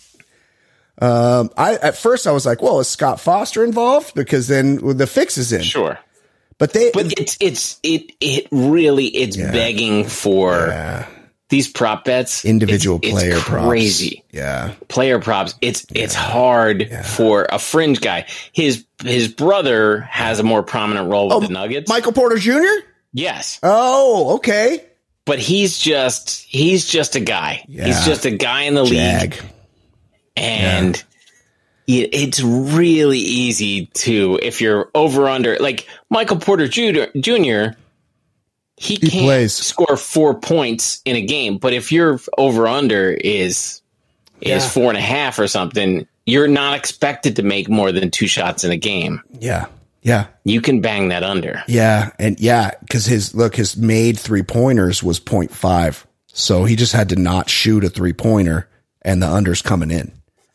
Um, I, at first I was like, well, is Scott Foster involved? Because then the fix is in. Sure. But they, but it's, it's, it, it really, it's yeah. begging for yeah. these prop bets. Individual it's, player it's props. Crazy. Yeah. Player props. It's, yeah. it's hard yeah. for a fringe guy. His, his brother has a more prominent role with oh, the Nuggets. Michael Porter Junior? Yes. Oh, okay. But he's just, he's just a guy. Yeah. He's just a guy in the Jag. league. And yeah. it, it's really easy to, if you're over under, like Michael Porter Junior, he, he can't plays. score four points in a game. But if your over under is is yeah. four and a half or something, you're not expected to make more than two shots in a game. Yeah. Yeah. You can bang that under. Yeah. And yeah, because his look, his made three pointers was point five. So he just had to not shoot a three pointer and the under's coming in.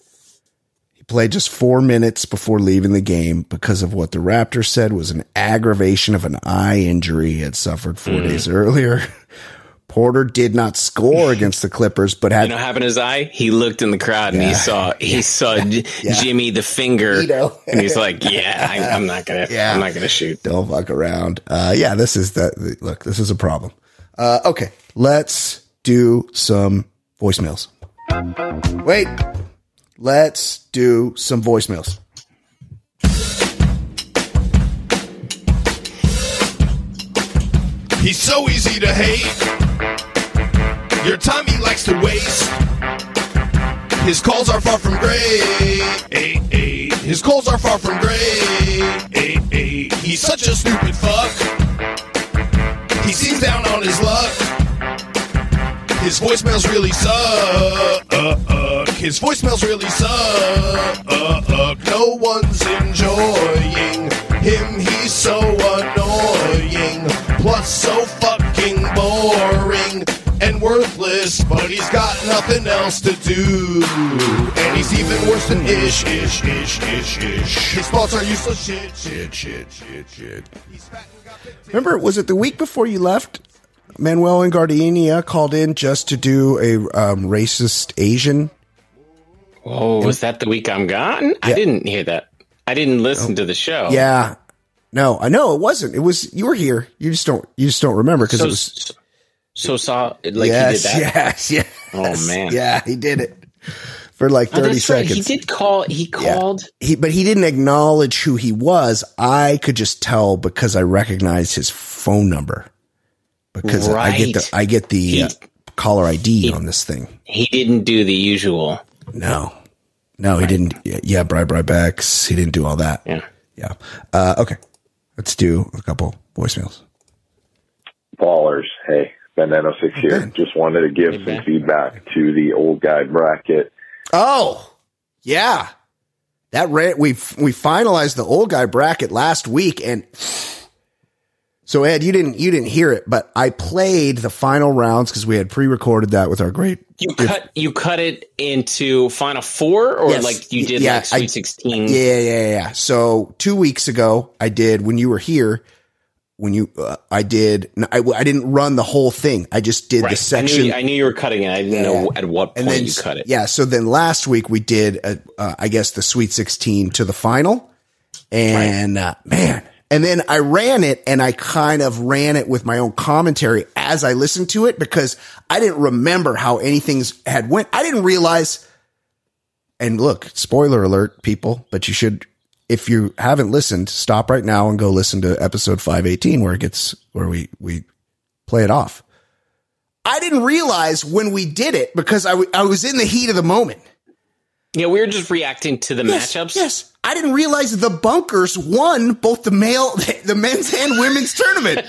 Played just four minutes before leaving the game because of what the Raptors said was an aggravation of an eye injury he had suffered four mm. days earlier. Porter did not score against the Clippers, but had, you know what happened to his eye? He looked in the crowd yeah. and he saw, he yeah. saw yeah. Yeah. Jimmy the finger and he's like, yeah, I, I'm not going to, yeah. I'm not going to shoot. Don't fuck around. Uh, yeah, this is the, look, this is a problem. Uh, okay. Let's do some voicemails. Wait. Let's do some voicemails. He's so easy to hate. Your time he likes to waste. His calls are far from great. His calls are far from great. He's such a stupid fuck. He seems down on his luck. His voicemails really suck. His voicemails really suck. No one's enjoying him. He's so annoying. Plus so fucking boring and worthless. But he's got nothing else to do. And he's even worse than ish, ish, ish, ish, ish. His thoughts are useless shit, shit, shit, shit, shit. Remember, was it the week before you left? Manuel and Gardenia called in just to do a um, racist Asian. Oh, was that the week I'm gone? Yeah. I didn't hear that. I didn't listen oh. to the show. Yeah, no, I know it wasn't. It was you were here. You just don't. You just don't remember because so, it was. So, so saw like yes, he did that. Yes, yes. Oh man, yeah, he did it for like thirty oh, that's seconds. Right. He did call. He called. Yeah. He, but he didn't acknowledge who he was. I could just tell because I recognized his phone number. Because right. I get the I get the he, uh, caller I D he, on this thing. He didn't do the usual. No, no, right. he didn't. Yeah, bribe, bribe backs. He didn't do all that. Yeah, yeah. Uh, okay, let's do a couple voicemails. Ballers, hey, Ben nine oh six here. Ben. Just wanted to give hey, some Ben. feedback to the old guy bracket. Oh, yeah, that ran, we we finalized the old guy bracket last week and. So Ed, you didn't you didn't hear it, but I played the final rounds because we had pre-recorded that with our great. You cut you cut it into final four, or yes. like you did yeah, like Sweet I, sixteen. Yeah, yeah, yeah. So two weeks ago, I did when you were here. When you, uh, I did. I, I didn't run the whole thing. I just did right. the section. I knew, I knew you were cutting it. I didn't yeah. know at what point then, you cut it. Yeah. So then last week we did, a, uh, I guess, the Sweet sixteen to the final, and right. uh, man. And then I ran it and I kind of ran it with my own commentary as I listened to it because I didn't remember how anything had went. I didn't realize and look, spoiler alert, people, but you should, if you haven't listened, stop right now and go listen to episode five eighteen where it gets, where we, we play it off. I didn't realize when we did it because I, w- I was in the heat of the moment. Yeah, we were just reacting to the yes, matchups. Yes. I didn't realize the Bunkers won both the male, the men's and women's tournament.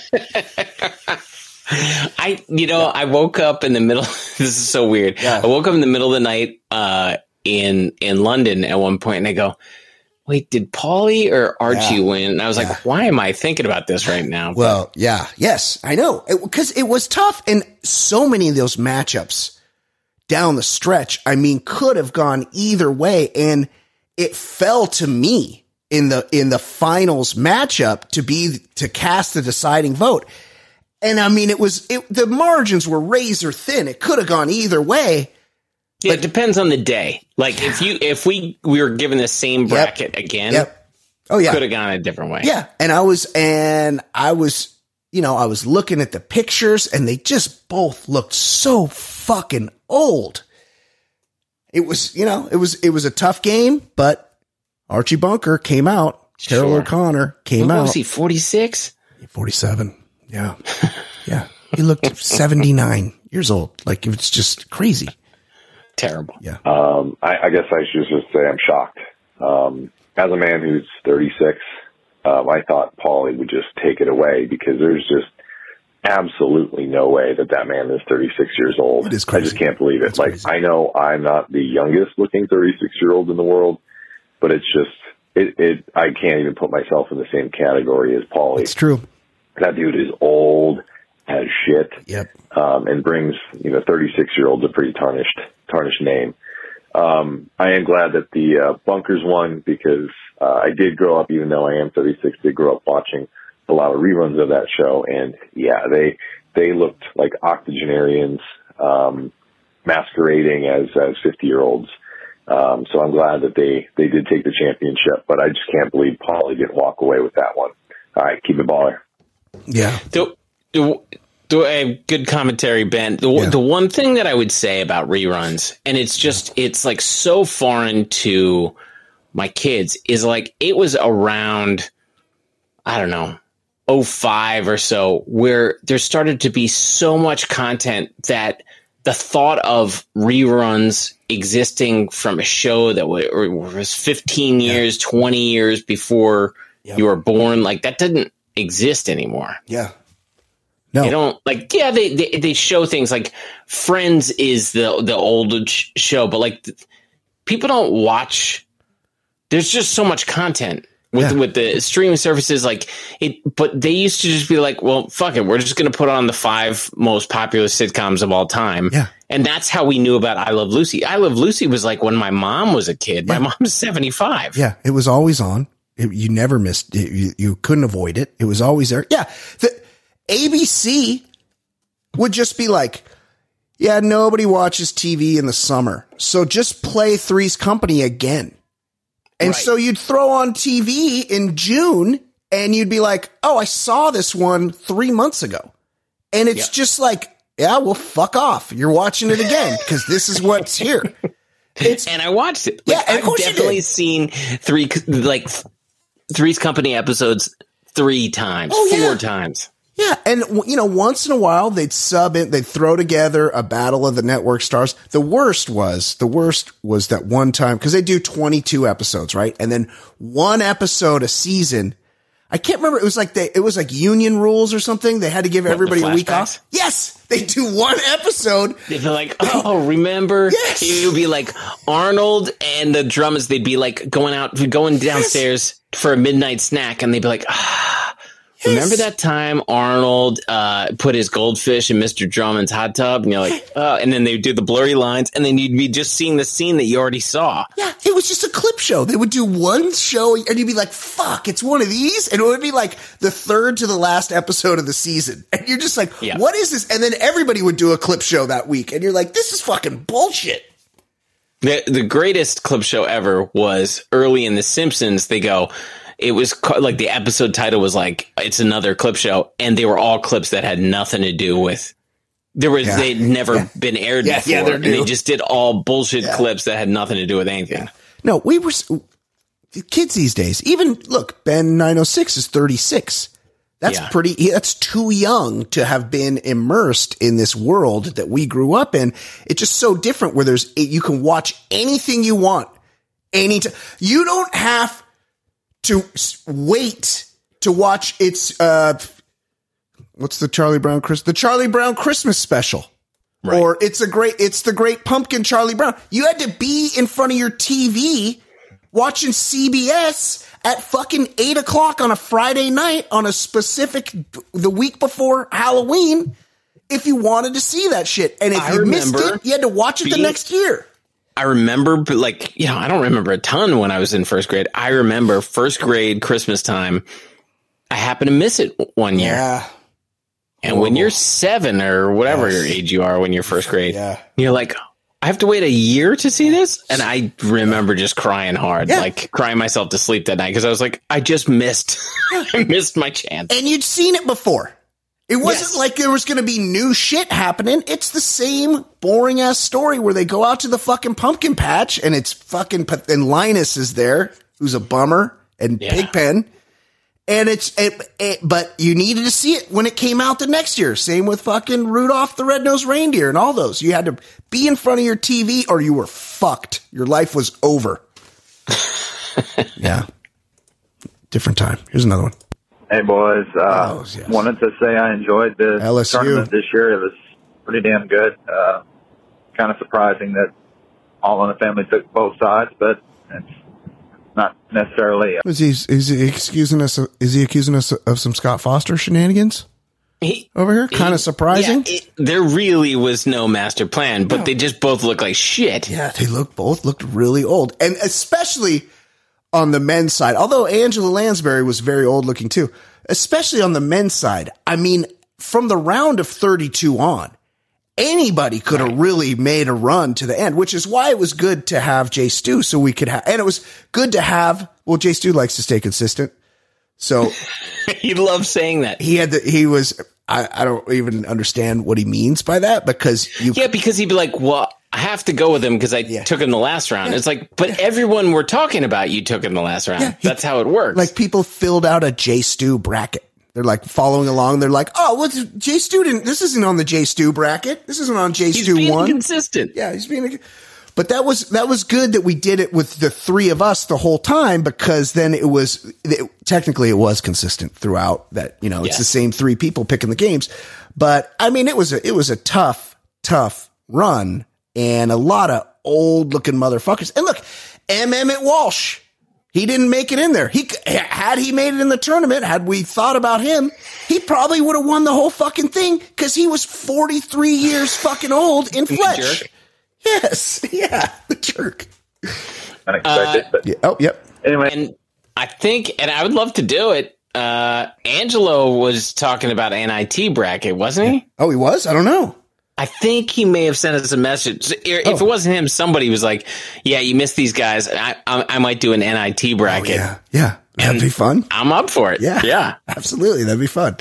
I, you know, I woke up in the middle. This is so weird. Yeah. I woke up in the middle of the night uh, in in London at one point, and I go, "Wait, did Paulie or Archie Yeah. win?" And I was Yeah. like, "Why am I thinking about this right now?" Well, yeah, yes, I know, because it, it was tough, and so many of those matchups down the stretch, I mean, could have gone either way, and it fell to me in the in the finals matchup to be to cast the deciding vote. And I mean, it was it, the margins were razor thin. It could have gone either way. Yeah, it depends on the day. Like if you if we we were given the same bracket Yep. again, Yep. Oh yeah. could have gone a different way. Yeah. And I was and I was, you know, I was looking at the pictures and they just both looked so fucking old. It was, you know, it was it was a tough game, but Archie Bunker came out. Carol Sure. O'Connor came What out. was he, forty-six? forty-seven. Yeah. Yeah. He looked seventy-nine years old. Like, it's just crazy. Terrible. Yeah. Um, I, I guess I should just say I'm shocked. Um, as a man who's thirty-six, um, I thought Paulie would just take it away because there's just absolutely no way that that man is thirty-six years old. It is I crazy. just can't believe it. It's like, crazy. I know I'm not the youngest looking thirty-six year old in the world, but it's just, it, it, I can't even put myself in the same category as Paulie. It's true. That dude is old as shit. Yep. Um, and brings, you know, thirty-six year olds a pretty tarnished, tarnished name. Um, I am glad that the, uh, Bunkers won because, uh, I did grow up, even though I am thirty-six, did grow up watching a lot of reruns of that show. And yeah, they, they looked like octogenarians, um, masquerading as, as fifty year olds. Um, so I'm glad that they, they did take the championship, but I just can't believe Paulie didn't walk away with that one. All right. Keep it baller. Yeah. Do, do, do a good commentary, Ben. The, Yeah. the one thing that I would say about reruns, and it's just, it's like so foreign to my kids, is like it was around, I don't know, oh five or so, where there started to be so much content that the thought of reruns existing from a show that was, or was fifteen years, twenty years before Yep. you were born, like that didn't exist anymore. Yeah. No. They don't like, yeah, they, they, they show things like Friends is the, the old sh- show, but like th- people don't watch. There's just so much content with, Yeah. with the streaming services. Like it, but they used to just be like, well, fuck it. We're just going to put on the five most popular sitcoms of all time. Yeah. And that's how we knew about I Love Lucy. I Love Lucy was like when my mom was a kid. Yeah. My mom's seventy-five. Yeah. It was always on. It, you never missed it. You, you couldn't avoid it. It was always there. Yeah. The A B C would just be like, yeah, nobody watches T V in the summer. So just play Three's Company again. And Right. so you'd throw on T V in June and you'd be like, oh, I saw this one three months ago. And it's Yeah. just like, yeah, well, fuck off. You're watching it again because this is what's here. It's And I watched it. Yeah, Like, of I've course you definitely did. seen three, like Three's Company episodes three times, Oh, yeah. four times. Yeah, and w- you know, once in a while they'd sub in, they'd throw together a battle of the network stars. The worst was, the worst was that one time, because they do twenty-two episodes, right? And then one episode a season. I can't remember. It was like they, it was like union rules or something. They had to give the everybody a week flashbacks? off. Yes, they do one episode. They'd be like, oh, remember? Yes. It would be like Arnold and the drummers, they'd be like going out, going downstairs for a midnight snack, and they'd be like, ah. Remember that time Arnold uh, put his goldfish in Mister Drummond's hot tub? And you're like, oh, and then they would do the blurry lines, and then you'd be just seeing the scene that you already saw. Yeah, it was just a clip show. They would do one show and you'd be like, fuck, it's one of these. And it would be like the third to the last episode of the season. And you're just like, Yeah. what is this? And then everybody would do a clip show that week. And you're like, this is fucking bullshit. The, the greatest clip show ever was early in The Simpsons. They go, it was ca- like the episode title was like, it's another clip show. And they were all clips that had nothing to do with There was Yeah. they'd never Yeah. been aired Yeah, before, yeah, they're and new. they just did all bullshit Yeah. clips that had nothing to do with anything. No, we were the kids these days. Even look, Ben nine oh six is thirty-six. That's Yeah. pretty. That's too young to have been immersed in this world that we grew up in. It's just so different. Where there's you can watch anything you want, anytime. You don't have to s- wait to watch. It's uh, what's the Charlie Brown Chris? The Charlie Brown Christmas special. Right. Or it's a great, it's the Great Pumpkin, Charlie Brown. You had to be in front of your T V watching C B S at fucking eight o'clock on a Friday night on a specific, the week before Halloween, if you wanted to see that shit. And if I you missed remember it, you had to watch it the being- next year. I remember, but like, you know, I don't remember a ton when I was in first grade. I remember first grade Christmas time. I happened to miss it one year. Yeah. And when you're seven or whatever Yes. age you are when you're first grade, Yeah. you're like, I have to wait a year to see this? And I remember just crying hard, Yeah. like crying myself to sleep that night because I was like, I just missed, I missed my chance. And you'd seen it before. It wasn't Yes. like there was going to be new shit happening. It's the same boring ass story where they go out to the fucking pumpkin patch and it's fucking, and Linus is there, who's a bummer, and Yeah. Pigpen. And it's, it, it, but you needed to see it when it came out the next year. Same with fucking Rudolph the Red-Nosed Reindeer and all those. You had to be in front of your T V or you were fucked. Your life was over. Yeah. Different time. Here's another one. Hey boys, uh, Oh, yes. wanted to say I enjoyed the L S U. tournament this year. It was pretty damn good. Uh, kind of surprising that all in the family took both sides, but it's not necessarily. Is he, is he accusing us? Of, is he accusing us of some Scott Foster shenanigans He, over here? Kind he- of surprising. yeah, it- there really was no master plan, but they just both look like shit. Yeah, they look both looked really old, and especially on the men's side. Although Angela Lansbury was very old looking too, especially on the men's side. I mean, from the round of thirty-two on, anybody could have really made a run to the end, which is why it was good to have Jay Stu, so we could have, and it was good to have. Well, Jay Stu likes to stay consistent, so He loves saying that. he had the, he was. I, I don't even understand what he means by that because you Yeah, because he'd be like, well, I have to go with him because I Yeah. took him the last round. It's like, but everyone we're talking about, you took him the last round. Yeah, he- That's how it works. like people filled out a J Stu bracket. They're like following along. They're like, oh, what's J Stu didn't, this isn't on the J Stu bracket. This isn't on J he's Stu being one. consistent. Yeah, he's being, a, but that was, that was good that we did it with the three of us the whole time because then it was, it, technically it was consistent throughout that, you know, it's Yes. the same three people picking the games. But I mean, it was a, it was a tough, tough run and a lot of old looking motherfuckers. And look, M. Emmett Walsh, he didn't make it in there. He had he made it in the tournament, had we thought about him, he probably would have won the whole fucking thing because he was forty-three years fucking old in flesh. jerk. Yes, yeah, the jerk. Unexpected, but Yeah. Oh, yep. anyway, And I think, and I would love to do it. Uh, Angelo was talking about N I T bracket, wasn't he? Oh, he was. I don't know. I think he may have sent us a message. If Oh. it wasn't him, somebody was like, "Yeah, you missed these guys. I, I, I might do an N I T Oh, bracket. yeah, yeah, that'd be fun. I'm up for it. Yeah, yeah." absolutely, that'd be fun.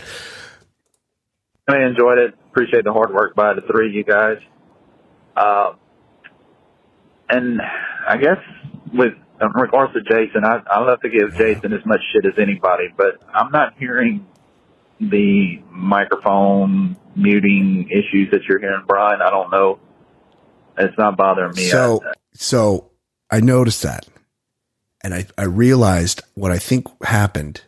I enjoyed it. Appreciate the hard work by the three of you guys. Um, and I guess with in regards to Jason, I, I love to give Jason as much shit as anybody, but I'm not hearing the microphone muting issues that you're hearing, Brian. I don't know. It's not bothering me. So, I, so I noticed that, and I, I realized what I think happened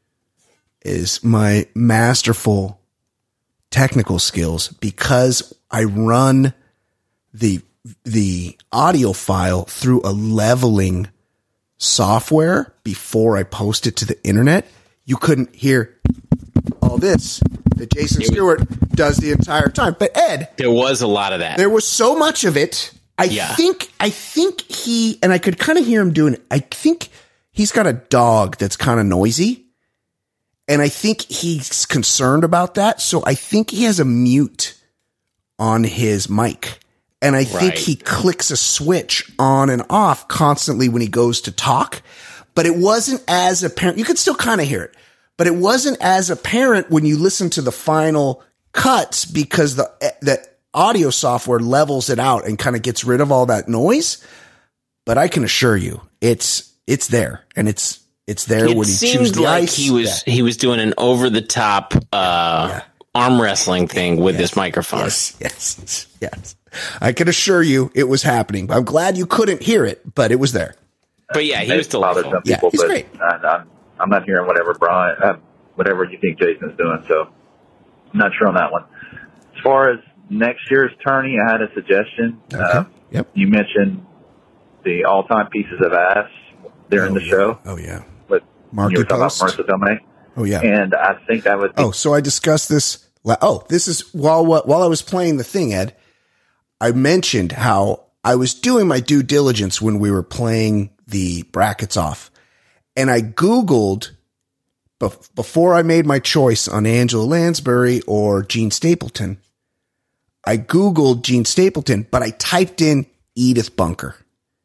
is my masterful technical skills, because I run the the audio file through a leveling software before I post it to the internet. You couldn't hear all this that Jason Stewart does the entire time. But Ed, There was a lot of that. there was so much of it. I Yeah. think, I think he, and I could kind of hear him doing it. I think he's got a dog that's kind of noisy. And I think he's concerned about that. So I think he has a mute on his mic. And I think Right. he clicks a switch on and off constantly when he goes to talk. But it wasn't as apparent. You could still kind of hear it, but it wasn't as apparent when you listen to the final cuts because the the audio software levels it out and kind of gets rid of all that noise. But I can assure you, it's it's there, and it's it's there It when he chews seemed the like ice. he was he was doing an over the top uh, Yeah. arm wrestling thing with Yes. this microphone. Yes, yes, yes. I can assure you it was happening. I'm glad you couldn't hear it, but it was there. But yeah, he Maybe was it's bothered delightful. some Yeah, people, he's but great. I, I'm, I'm not hearing whatever Brian, uh, whatever you think Jason's doing. So I'm not sure on that one. As far as next year's tourney, I had a suggestion. Okay. Uh, Yep. You mentioned the all-time pieces of ass during Oh, the yeah. show. Oh yeah. But Market you were talking Post. about Marissa Tomei. Oh yeah. And I think that would be Oh, so I discussed this. la- Oh, this is while while I was playing the thing, Ed. I mentioned how I was doing my due diligence when we were playing the brackets off, and I Googled bef- before I made my choice on Angela Lansbury or Gene Stapleton. I Googled Gene Stapleton, but I typed in Edith Bunker,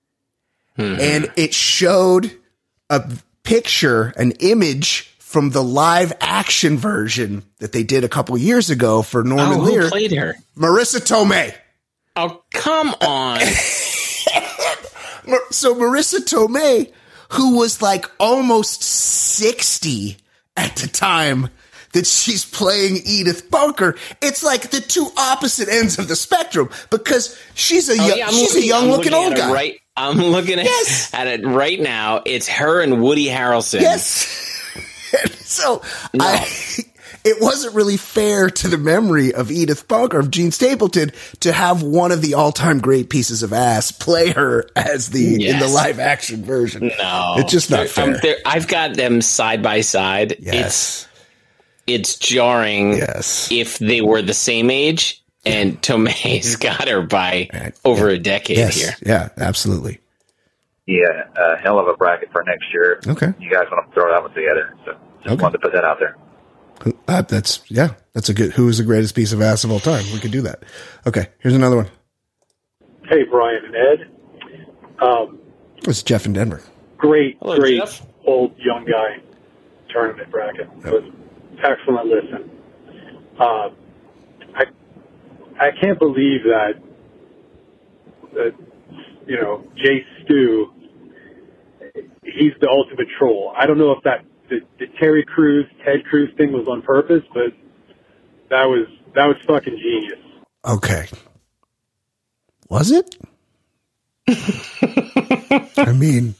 and it showed a picture, an image from the live action version that they did a couple years ago for Norman Oh, Lear. who played her? Marissa Tomei. Oh, come on. Mar- So Marissa Tomei, who was like almost sixty at the time that she's playing Edith Bunker, it's like the two opposite ends of the spectrum because she's a Oh, young, yeah, I'm she's a looking- young I'm looking looking old at it guy. Right, I'm looking at, Yes. at it right now. It's her and Woody Harrelson. Yes. So I, it wasn't really fair to the memory of Edith Bunker, of Gene Stapleton, to have one of the all-time great pieces of ass play her as the in the Yes. live action version. No, It's just not They're- fair. um, they're- I've got them side by side. It's Yes. it's jarring. Yes. If they were the same age, and Tomei's got her by Right. over a decade Yes. here. Yeah, absolutely. yeah, a hell of a bracket for next year. Okay. You guys want to throw that one together. So just Okay. wanted to put that out there. Who- Uh, that's, yeah, that's a good, who is the greatest piece of ass of all time? We could do that. Okay. Here's another one. Hey, Brian and Ed. Um, It's Jeff in Denver. great, Hello, great Jeff. old young guy tournament bracket. It was excellent listen. Uh, I I can't believe that that you know Jay Stu. He's the ultimate troll. I don't know if that the, the Terry Crews, Ted Cruz thing was on purpose, but that was that was fucking genius. Okay. Was it? I mean,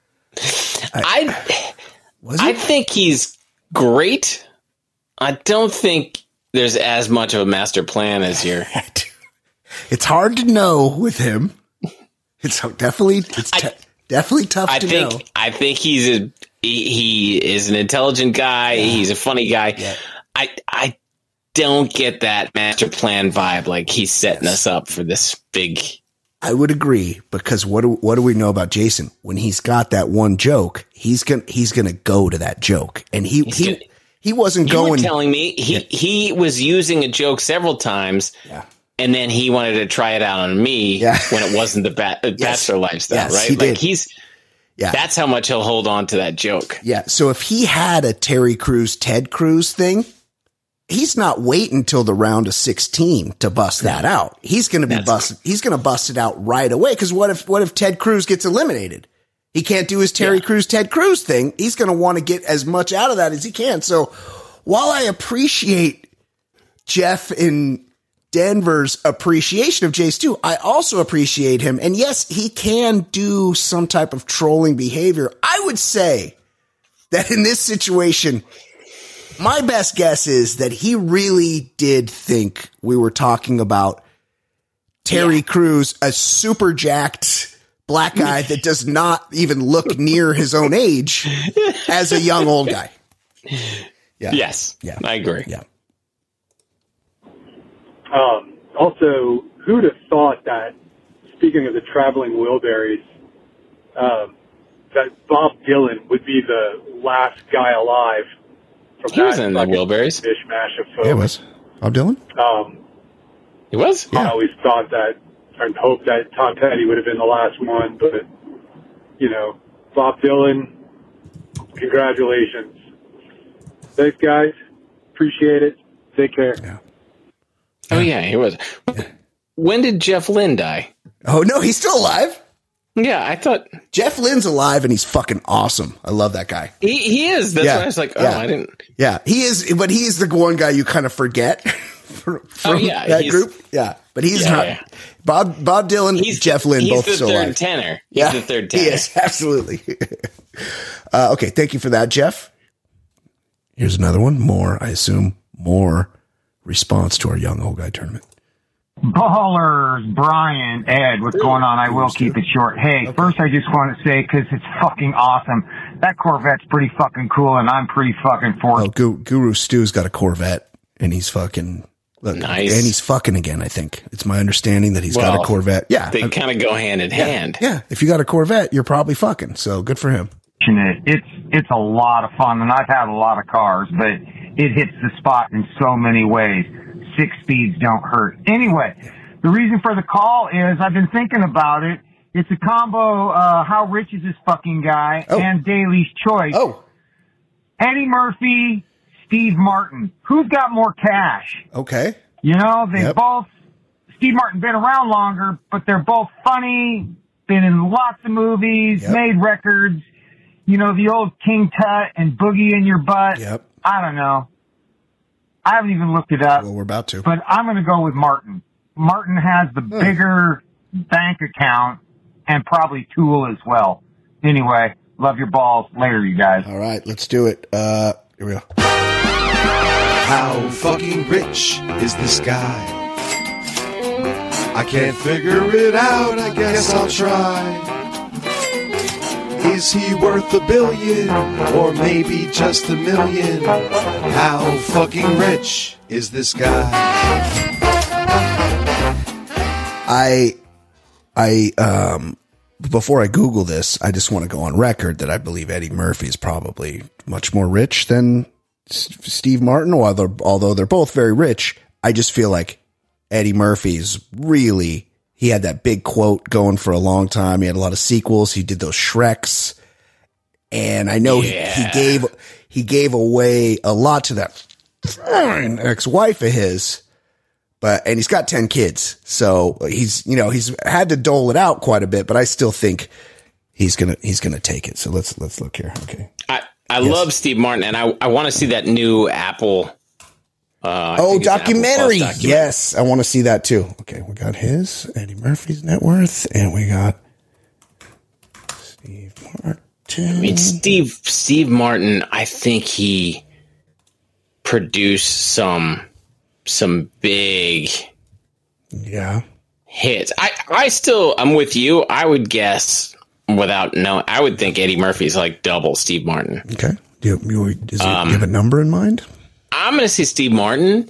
I was I it? think he's great. I don't think there's as much of a master plan as you're. It's hard to know with him. It's definitely it's te- definitely tough I to think know. I think he's a he, he is an intelligent guy. He's a funny guy. Yeah. I I don't get that master plan vibe. Like he's setting us up for this big. I would agree because what do, what do we know about Jason? When he's got that one joke, he's gonna he's gonna go to that joke, and he he gonna- he wasn't You were going. telling me he he was using a joke several times. Yeah. And then he wanted to try it out on me Yeah. when it wasn't the ba- bachelor lifestyle, Yes, right? he like did. he's Yeah. that's how much he'll hold on to that joke. Yeah. So if he had a Terry Crews, Ted Cruz thing, he's not waiting till the round of sixteen to bust that out. He's going to be That's- busted. He's going to bust it out right away. Cause what if, what if Ted Cruz gets eliminated? He can't do his Terry Crews, Ted Cruz thing. He's going to want to get as much out of that as he can. So while I appreciate Jeff in Denver's appreciation of Jay Stu, I also appreciate him. And yes, he can do some type of trolling behavior. I would say that in this situation, my best guess is that he really did think we were talking about Terry Yeah. Crews, a super jacked black guy that does not even look near his own age, as a young old guy. Yeah. Yes. Yeah. I agree. Yeah. Um, also, who'd have thought that, speaking of the traveling Wilburys, um, that Bob Dylan would be the last guy alive from He was that in the fucking Wilburys. mishmash of folks. Yeah, it was. Bob Dylan? Um, He was? I always thought that, and hoped that Tom Petty would have been the last one, but, you know, Bob Dylan, congratulations. Thanks, guys. Appreciate it. Take care. Yeah. Oh yeah, he was. When did Jeff Lynne die? Oh no, he's still alive. Yeah, I thought Jeff Lynne's alive and he's fucking awesome. I love that guy. he, he is. That's Yeah. why I was like, oh, Yeah. I didn't. Yeah, he is, but he is the one guy you kind of forget from Oh, yeah, that he's- group. Yeah, but he's Yeah, not. yeah. Bob Bob Dylan, He's Jeff Lynne, He's both the still third alive. tenor. He's Yeah, the third he tenor. is absolutely. uh, okay, thank you for that, Jeff. Here's another one. More, I assume, more response to our young old guy tournament. Ballers, Brian, Ed, what's going on? I will keep it short. Hey, first I just want to say, because it's fucking awesome, that Corvette's pretty fucking cool, and I'm pretty fucking for Oh, it. Gu- Guru Stu's got a Corvette, and he's fucking look, Nice. and he's fucking again. I think it's my understanding that he's got a Well, Corvette. Yeah, They I- kind of go hand in hand. yeah. If you got a Corvette, you're probably fucking. So good for him. It's it's a lot of fun, and I've had a lot of cars, but it hits the spot in so many ways. Six speeds don't hurt. Anyway, the reason for the call is I've been thinking about it. It's a combo, uh, how rich is this fucking guy, Oh. and Daly's Choice. Oh, Eddie Murphy, Steve Martin. Who's got more cash? okay. You know, they Yep. both, Steve Martin been around longer, but they're both funny, been in lots of movies, Yep. made records. You know, the old King Tut and Boogie in Your Butt. Yep. I don't know. I haven't even looked it up, Well, we're about to. but I'm going to go with Martin. Martin has the bigger bank account and probably Tool as well. Anyway, love your balls. Later, you guys. All right, let's do it. Uh, here we go. How fucking rich is this guy? I can't figure it out, I guess I'll try. Is he worth a billion, or maybe just a million? How fucking rich is this guy? I, I, um, before I Google this, I just want to go on record that I believe Eddie Murphy is probably much more rich than S- Steve Martin. Although, although they're both very rich, I just feel like Eddie Murphy's really, he had that big quote going for a long time. He had a lot of sequels. He did those Shreks. And I know Yeah. he, he gave, he gave away a lot to that fine ex-wife of his. But, and he's got ten kids. So he's, you know, he's had to dole it out quite a bit, but I still think he's going to, he's going to take it. So let's, let's look here. Okay. I, I Yes. love Steve Martin, and I, I want to see that new Apple. Uh, I Oh, think it's an Apple Plus documentary. documentary. Yes. I want to see that too. Okay. We got his, Eddie Murphy's net worth, and we got Steve Martin. I mean, Steve Steve Martin. I think he produced some some big Yeah. hits. I I still I'm with you. I would guess without knowing. I would think Eddie Murphy's like double Steve Martin. Okay. Do you, you, does he Um, give a number in mind? I'm going to say Steve Martin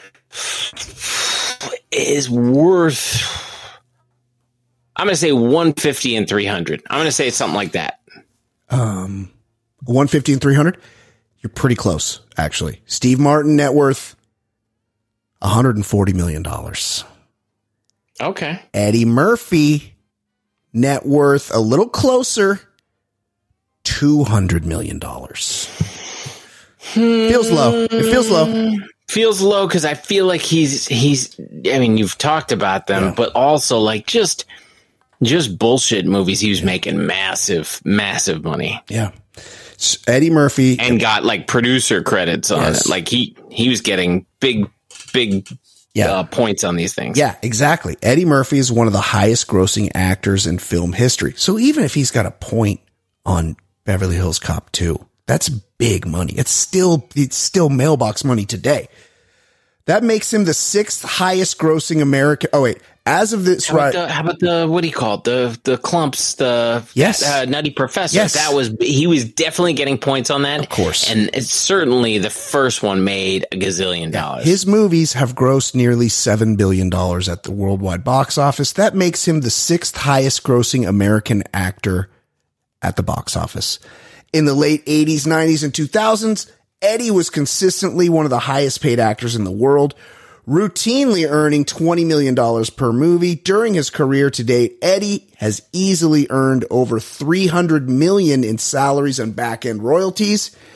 is worth. I'm going to say one fifty and three hundred. I'm going to say something like that. Um, one fifty and three hundred. You're pretty close, actually. Steve Martin net worth one hundred forty million dollars. Okay. Eddie Murphy net worth a little closer, two hundred million dollars. Feels low. It feels low. Feels low because I feel like he's he's. I mean, you've talked about them, Yeah. but also like just just bullshit movies. He was making massive, massive money Yeah. S- Eddie Murphy. and got like producer credits on Yes. it. Like he he was getting big, big Yeah. uh, points on these things. Yeah, exactly. Eddie Murphy is one of the highest grossing actors in film history. So even if he's got a point on Beverly Hills Cop two, that's big money. It's still, it's still mailbox money today. That makes him the sixth highest grossing American. Oh, wait. As of this, How about, right? the, how about the what do you call it? The the clumps, the Yes. uh, Nutty Professor. Yes. That was he was definitely getting points on that, Of course. and it's certainly the first one made a gazillion dollars. His movies have grossed nearly seven billion dollars at the worldwide box office. That makes him the sixth highest grossing American actor at the box office. In the late eighties, nineties, and two thousands, Eddie was consistently one of the highest paid actors in the world, routinely earning twenty million dollars per movie. During his career to date, Eddie has easily earned over three hundred million dollars in salaries and back-end royalties.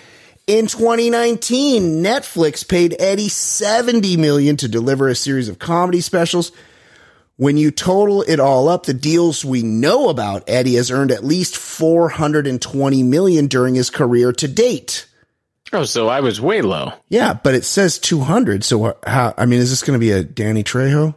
In twenty nineteen, Netflix paid Eddie seventy million dollars to deliver a series of comedy specials. When you total it all up, the deals we know about, Eddie has earned at least four hundred twenty million dollars during his career to date. Oh, so I was way low. Yeah, but it says two hundred. So how, I mean, is this going to be a Danny Trejo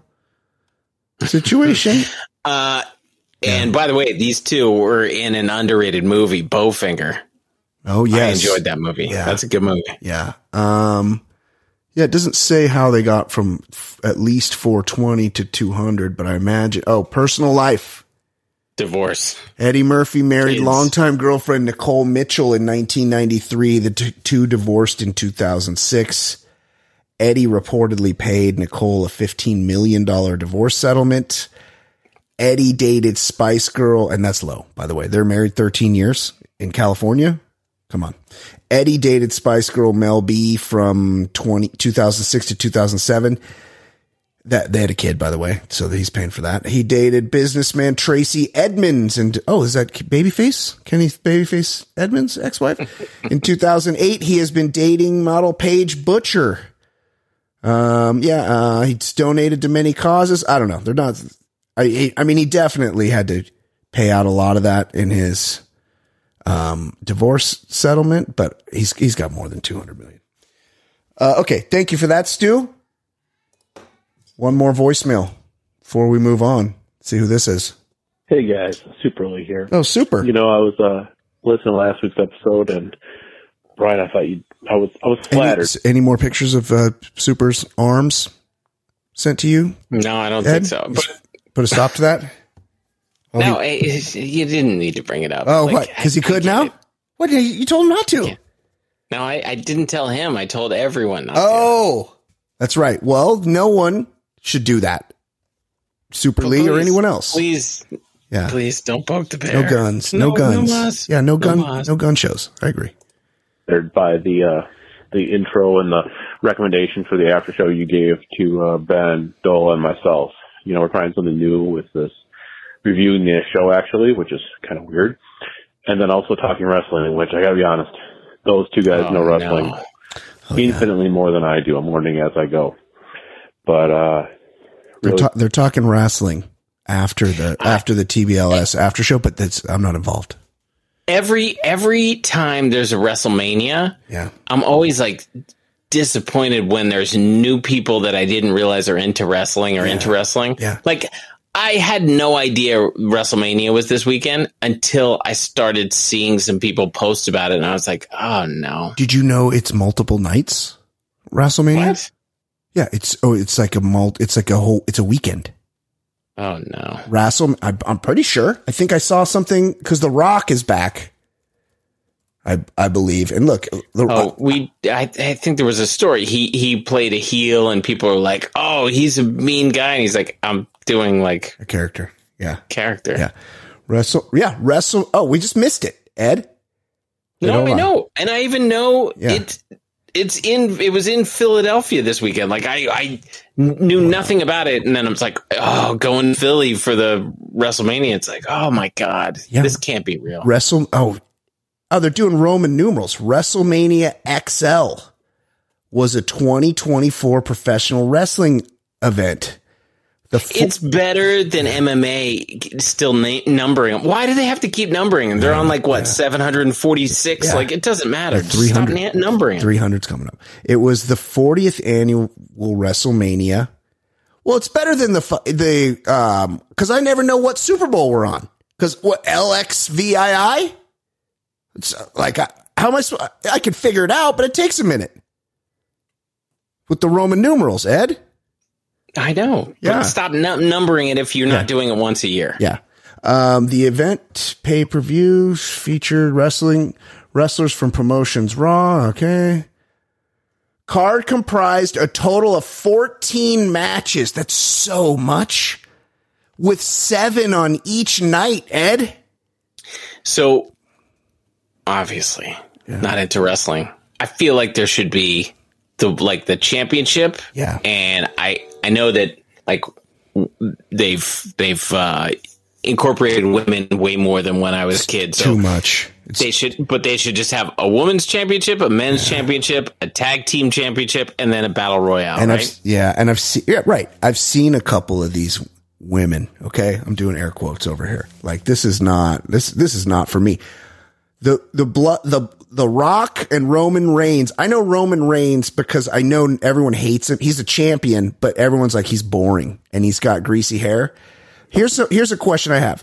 situation? uh, and by the way, these two were in an underrated movie, Bowfinger. Oh, yes. I enjoyed that movie. Yeah. That's a good movie. Yeah. Um, yeah, it doesn't say how they got from f- at least four twenty to two hundred, but I imagine, oh, personal life. Divorce. Eddie Murphy married Kids. longtime girlfriend Nicole Mitchell in nineteen ninety-three. The t- two divorced in two thousand six. Eddie reportedly paid Nicole a fifteen million dollars divorce settlement. Eddie dated Spice Girl, and that's low, by the way. They're married thirteen years in California. Come on. Eddie dated Spice Girl Mel B from twenty, two thousand six to two thousand seven. That they had a kid, by the way, so he's paying for that. He dated businessman Tracy Edmonds, and oh, is that Babyface? Kenny Babyface Edmonds' ex-wife? In two thousand eight, he has been dating model Paige Butcher. Um, yeah, uh, he's donated to many causes. I don't know. They're not. I, I mean, he definitely had to pay out a lot of that in his um, divorce settlement, but he's he's got more than two hundred million. Uh, okay, thank you for that, Stu. One more voicemail before we move on. See who this is. Hey guys, Super Lee here. Oh, super. You know, I was uh, listening to last week's episode, and Brian, I thought you, I was, I was flattered. Any, any more pictures of uh, Super's arms sent to you? No, I don't Ed? think so. But Put a stop to that. Oh, no, he, it, it, you didn't need to bring it up. oh, Like, what? Because he I- could I now. get it. What? You told him not to. Yeah. No, I, I didn't tell him. I told everyone not to. Oh, that's right. Well, no one should do that. Super But Lee or please, anyone else. Please, Yeah. please don't poke the bear. No guns. No, guns. mas. yeah, no gun. mas. No gun shows. I agree. By the uh, the intro and the recommendation for the after show you gave to uh, Ben, Dole, and myself. You know, we're trying something new with this reviewing the show actually, which is kind of weird, and then also talking wrestling, which I gotta be honest, those two guys Oh, know wrestling no. Oh, yeah. infinitely more than I do. I'm learning as I go, but uh, They're, really, ta- they're talking wrestling after the after the T B L S after show, but that's I'm not involved. Every every time there's a WrestleMania, Yeah. I'm always like disappointed when there's new people that I didn't realize are into wrestling or Yeah. into wrestling. Yeah. Like I had no idea WrestleMania was this weekend until I started seeing some people post about it, and I was like, "Oh no!" Did you know it's multiple nights? WrestleMania. What? Yeah, it's oh, it's like a mul- It's like a whole. It's a weekend. Oh no! Wrestle. I, I'm pretty sure. I think I saw something because The Rock is back. I I believe. And look, the, Oh, we. I, I think there was a story. He he played a heel, and people are like, "Oh, he's a mean guy," and he's like, "I'm doing like a character. Yeah, character." yeah. Wrestle. Yeah, wrestle. Oh, we just missed it, Ed. Wait, No, hold I on. know, and I even know Yeah. it. It's in. It was in Philadelphia this weekend. Like I, I knew nothing about it, and then I was like, "Oh, going to Philly for the WrestleMania." It's like, "Oh my god, Yeah. this can't be real." Wrestle. Oh, oh, they're doing Roman numerals. WrestleMania X L was a twenty twenty-four professional wrestling event. The fo- It's better than M M A still na- numbering them. Why do they have to keep numbering them? They're on like what seven hundred forty-six. Yeah. Like it doesn't matter. Yeah, Just stop na- numbering. them. three hundred's coming up. It was the fortieth annual WrestleMania. Well, it's better than the fu- the um because I never know what Super Bowl we're on. Because what L X V I I? It's uh, like I, how am I? sp- I could figure it out, but it takes a minute with the Roman numerals. Ed. I know. Yeah. But stop nu- numbering it if you're Yeah. not doing it once a year. Yeah. Um, the event pay per view featured wrestling wrestlers from promotions Raw. Okay. Card comprised a total of fourteen matches. That's so much. With seven on each night, Ed. So, obviously, not into wrestling. I feel like there should be the like the championship. Yeah. And I I know that like w- they've they've uh, incorporated women way more than when I was a kid. So Too much. They should, but they should just have a women's championship, a men's championship, a tag team championship, and then a battle royale. And right? I've, yeah, and I've seen, yeah, right. I've seen a couple of these women. Okay, I'm doing air quotes over here. Like this is not this. This is not for me. The the blood the the Rock and Roman Reigns. I know Roman Reigns because I know everyone hates him. He's a champion, but everyone's like he's boring and he's got greasy hair. Here's a, here's a question I have.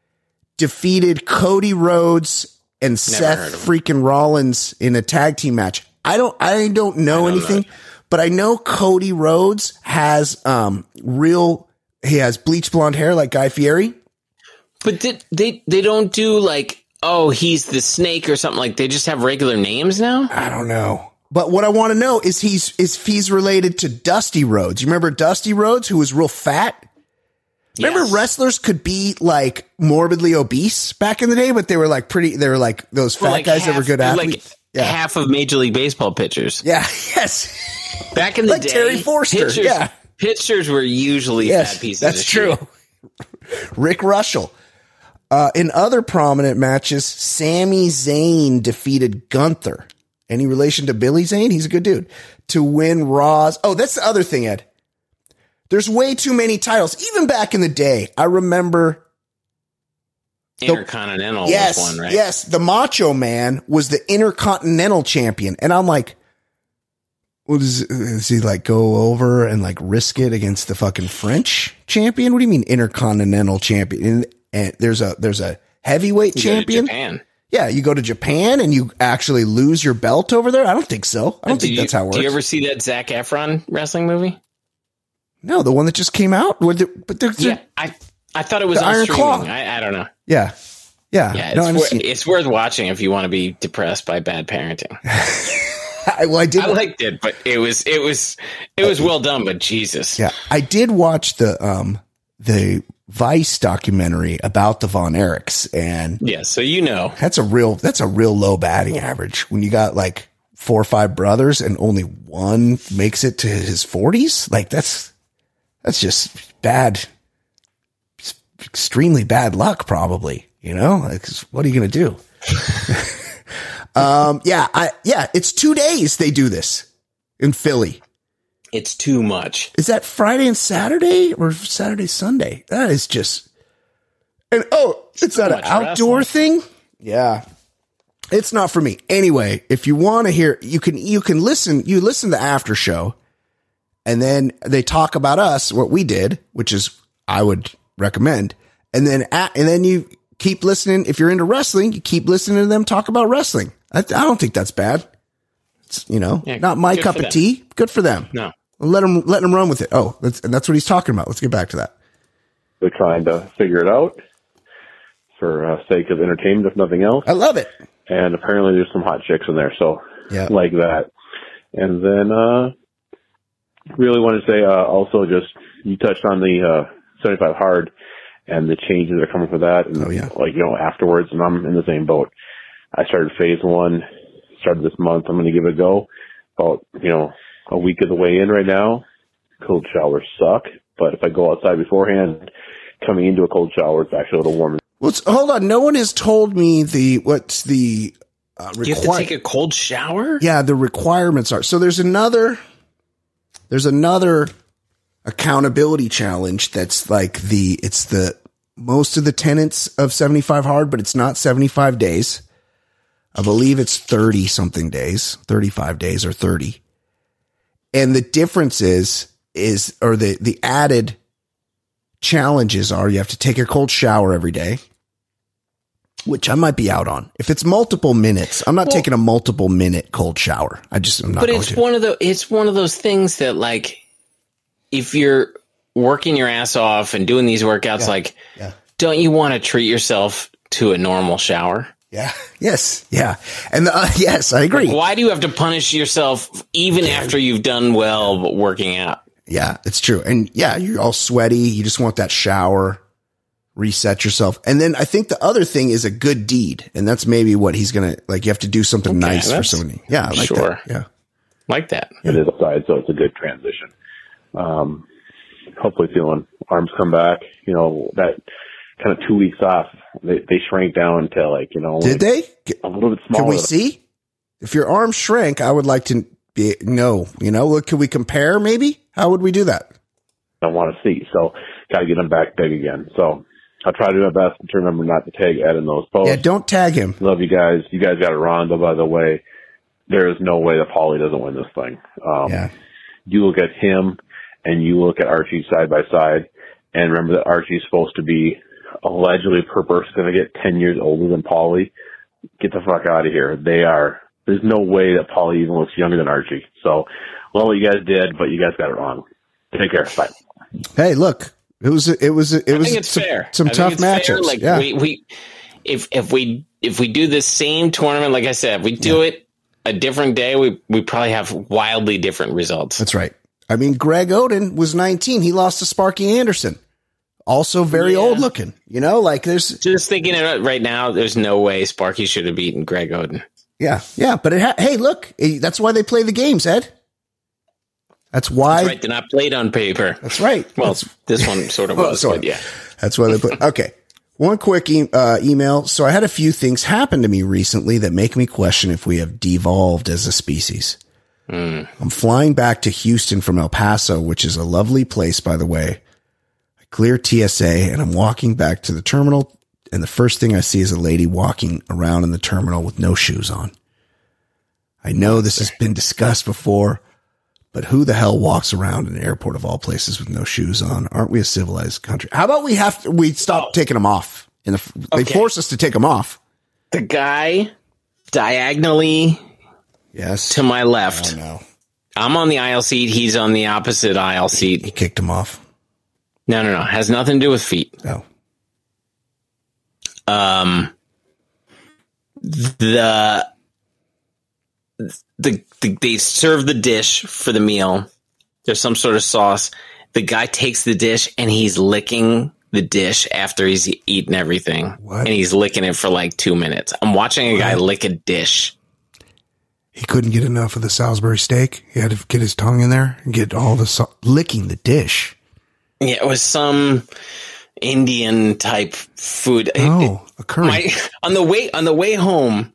Defeated Cody Rhodes and Seth freaking Rollins in a tag team match. I don't, I don't know I don't anything, know. But I know Cody Rhodes has, um, real, he has bleach blonde hair like Guy Fieri. But did, they, they don't do like, oh, he's the snake or something like they just have regular names now? I don't know. But what I want to know is he's, is he's related to Dusty Rhodes. You remember Dusty Rhodes who was real fat? Remember yes. wrestlers could be like morbidly obese back in the day, but they were like pretty, they were like those fat like guys half, that were good athletes. Like yeah. half of Major League Baseball pitchers. Yeah. Yes. Back in the like day. Terry Forster. Pitchers, yeah. pitchers were usually yes, fat pieces that's of true. shit. Rick Russell. Uh, in other prominent matches, Sami Zayn defeated Gunther. Any relation to Billy Zane? He's a good dude. To win Raw's. Oh, that's the other thing, Ed. There's way too many titles. Even back in the day, I remember the, Intercontinental yes, was one, right? Yes, the Macho Man was the Intercontinental champion. And I'm like, well, does, does he like go over and like risk it against the fucking French champion? What do you mean Intercontinental champion? And, and there's a there's a heavyweight you champion. Go to Japan. Yeah, you go to Japan and you actually lose your belt over there? I don't think so. I don't do think you, that's how it works. Do you ever see that Zac Efron wrestling movie? No, the one that just came out. But there's yeah, I I thought it was on streaming. I, I don't know. Yeah, yeah, yeah. It's, no, wor- it's worth watching if you want to be depressed by bad parenting. I, well, I did. I liked it, but it was it was it was well done. But Jesus, yeah, I did watch the um the Vice documentary about the Von Erichs, and yeah, so you know that's a real that's a real low batting average when you got like four or five brothers and only one makes it to his forties. Like that's. That's just bad, extremely bad luck, probably. You know, like, what are you going to do? um, yeah, I, yeah, it's two days they do this in Philly. It's too much. Is that Friday and Saturday or Saturday, Sunday? That is just, and oh, it's, it's not an outdoor wrestling. thing. Yeah. It's not for me. Anyway, if you want to hear, you can, you can listen, you listen to the after show. And then they talk about us, what we did, which is I would recommend. And then at, and then you keep listening. If you're into wrestling, you keep listening to them talk about wrestling. I, I don't think that's bad. It's, you know, yeah, not my cup of them. tea. Good for them. No, let them let them run with it. Oh, that's, and that's what he's talking about. Let's get back to that. They're trying to figure it out for uh, sake of entertainment, if nothing else. I love it. And apparently, there's some hot chicks in there, so yeah, like that. And then. uh Really want to say uh, also just you touched on the uh, seventy-five hard and the changes that are coming for that, and oh, yeah. like you know afterwards, and I'm in the same boat. I started phase one, started this month. I'm going to give it a go. About you know a week of the way in right now. Cold showers suck, but if I go outside beforehand, coming into a cold shower, it's actually a little warmer. Well, hold on. No one has told me the what's the uh, requi- you have to take a cold shower. Yeah, the requirements are so. There's another. There's another accountability challenge that's like the, it's the most of the tenets of seventy-five hard, but it's not seventy-five days. I believe it's thirty something days, thirty-five days or thirty. And the difference is, is, or the, the added challenges are you have to take a cold shower every day, which I might be out on. If it's multiple minutes, I'm not well, taking a multiple minute cold shower. I just, I'm not But going it's to. one of the, it's one of those things that like, if you're working your ass off and doing these workouts, yeah. like, yeah. don't you want to treat yourself to a normal shower? Yeah. Yes. Yeah. And the, uh, yes, I agree. Like, why do you have to punish yourself even yeah. after you've done well working out? Yeah, it's true. And yeah, you're all sweaty. You just want that shower. Reset yourself. And then I think the other thing is a good deed. And that's maybe what he's going to, like, you have to do something okay, nice for somebody. Yeah, I like sure. that. Yeah. Like that. It is upside, so it's a good transition. Um, hopefully feeling arms come back. You know, that kind of two weeks off, they, they shrank down to like, you know, Did like they? a little bit smaller. Can we see? If your arm shrank, I would like to be, know, you know, what, can we compare maybe? How would we do that? I want to see. So got to get them back big again. So I'll try to do my best to remember not to tag Ed in those posts. Yeah, don't tag him. Love you guys. You guys got it wrong, though, by the way. There is no way that Paulie doesn't win this thing. Um, Yeah. You look at him and you look at Archie side by side, and remember that Archie's supposed to be allegedly per person going to get ten years older than Paulie. Get the fuck out of here. They are. There's no way that Paulie even looks younger than Archie. So, well, what you guys did, but you guys got it wrong. Take care. Bye. Hey, look, it was it was it I was think it's some, fair. some I think tough it's fair. matchups. Like yeah. we, we, if if we if we do the same tournament, like I said, if we do Yeah. it a different day, we we probably have wildly different results. That's right. I mean, Greg Oden was nineteen. He lost to Sparky Anderson. Also very Yeah. old looking. You know, like there's Just thinking of it right now, there's no way Sparky should have beaten Greg Oden. yeah, yeah. But it ha- hey, look, eh, that's why they play the games, Ed. That's why. That's right. They're not played on paper. That's right. Well, That's- this one sort of Well, was, sort but of. yeah. That's why they put. Okay. One quick e- uh, email. So I had a few things happen to me recently that make me question if we have devolved as a species. Mm. I'm flying back to Houston from El Paso, which is a lovely place, by the way. I clear T S A and I'm walking back to the terminal. And the first thing I see is a lady walking around in the terminal with no shoes on. I know this has been discussed before, but who the hell walks around in an airport of all places with no shoes on? Aren't we a civilized country? How about we have to, we stop Oh. taking them off? In the, they Okay. force us to take them off. The guy diagonally Yes. to my left. Oh, no. I'm on the aisle seat. He's on the opposite aisle He seat. kicked them off. No, no, no. Has nothing to do with feet. No. Um, the, the, the, they serve the dish for the meal. There's some sort of sauce. The guy takes the dish and he's licking the dish after he's eaten everything. What? And he's licking it for like two minutes. I'm watching a guy lick a dish. He couldn't get enough of the Salisbury steak. He had to get his tongue in there and get all the sa- licking the dish. Yeah, it was some Indian type food. It- Oh, a curry. my, on the way on the way home,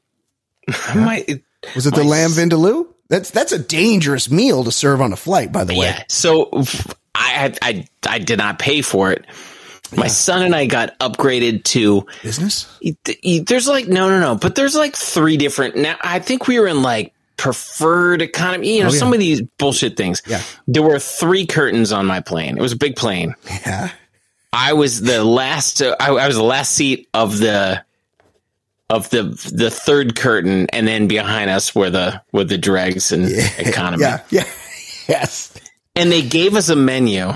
my Was it the my lamb s- vindaloo? That's that's a dangerous meal to serve on a flight, by the way. Yeah. So I had I I did not pay for it. My son and I got upgraded to Business? there's like no no no, but there's like three different now. I think we were in like preferred economy, you know, Oh, yeah. some of these bullshit things. Yeah. There were three curtains on my plane. It was a big plane. Yeah. I was the last. Uh, I, I was the last seat of the of the the third curtain, and then behind us were the were the dregs and economy. Yeah. Yeah. Yes. And they gave us a menu,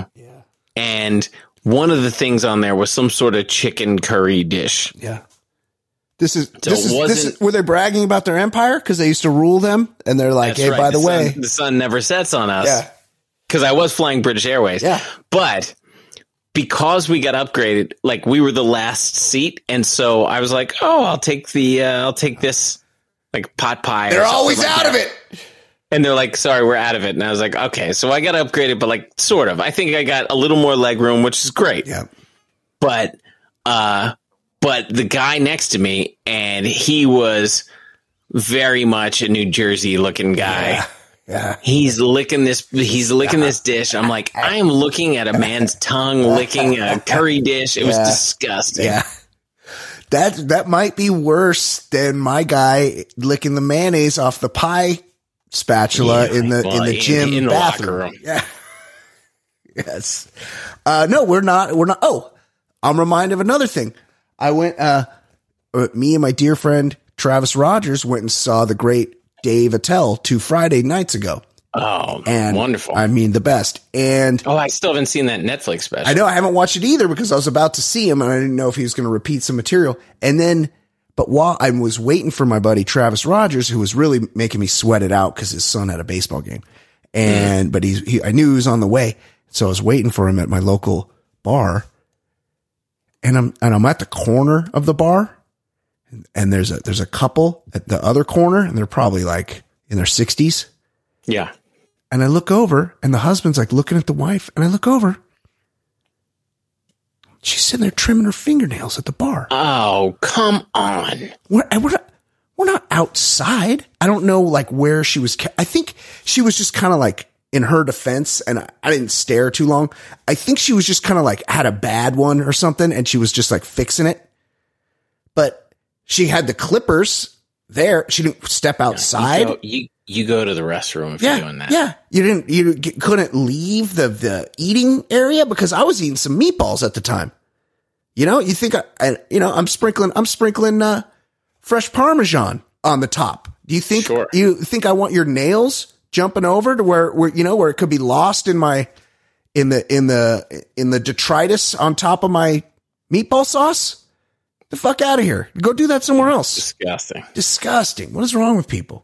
and one of the things on there was some sort of chicken curry dish. Yeah. This is So this is, it this wasn't- is were they bragging about their empire because they used to rule them and they're like, That's hey, right. by the, sun, way, the sun never sets on us. yeah, Because I was flying British Airways. Yeah. But because we got upgraded, like we were the last seat, and so I was like, "Oh, I'll take the, uh, I'll take this, like pot pie." or they're something always like out that. of it. And they're like, "Sorry, we're out of it." And I was like, "Okay." So I got upgraded, but like sort of. I think I got a little more leg room, which is great. Yeah. But, uh, but the guy next to me, and he was very much a New Jersey looking guy. Yeah. Yeah. He's licking this. He's licking this dish. I'm like, I am looking at a man's tongue licking a curry dish. It was Yeah. disgusting. Yeah. That that might be worse than my guy licking the mayonnaise off the pie spatula Yeah, in the well, in the in- gym in the bathroom. locker room. Yeah. Yes. Uh, no, we're not. We're not. Oh, I'm reminded of another thing. I went. Uh, uh, me and my dear friend Travis Rogers went and saw the great Dave Attell two Friday nights ago. Oh, And wonderful. I mean, the best. And oh, I still haven't seen that Netflix special. I know I haven't watched it either because I was about to see him and I didn't know if he was going to repeat some material. And then, but while I was waiting for my buddy Travis Rogers, who was really making me sweat it out because his son had a baseball game, and mm. but he's he, I knew he was on the way, so I was waiting for him at my local bar, and I'm and I'm at the corner of the bar, and there's a there's a couple at the other corner, and they're probably like in their sixties. Yeah. And I look over and the husband's like looking at the wife and I look over. She's sitting there trimming her fingernails at the bar. Oh, come on. We're, we're, not, we're not outside. I don't know like where she was. I think she was just kind of like, in her defense, and I, I didn't stare too long. I think she was just kind of like had a bad one or something, and she was just like fixing it. But she had the clippers there. She didn't step outside. You go, you, you go to the restroom if yeah, you're doing that. Yeah, you didn't. You couldn't leave the the eating area because I was eating some meatballs at the time. You know, you think I, I you know, I'm sprinkling, I'm sprinkling uh, fresh Parmesan on the top. Do you think Sure. you think I want your nails jumping over to where, where, you know, where it could be lost in my, in the, in the, in the detritus on top of my meatball sauce? The fuck out of here. Go do that somewhere else. Disgusting. Disgusting. What is wrong with people?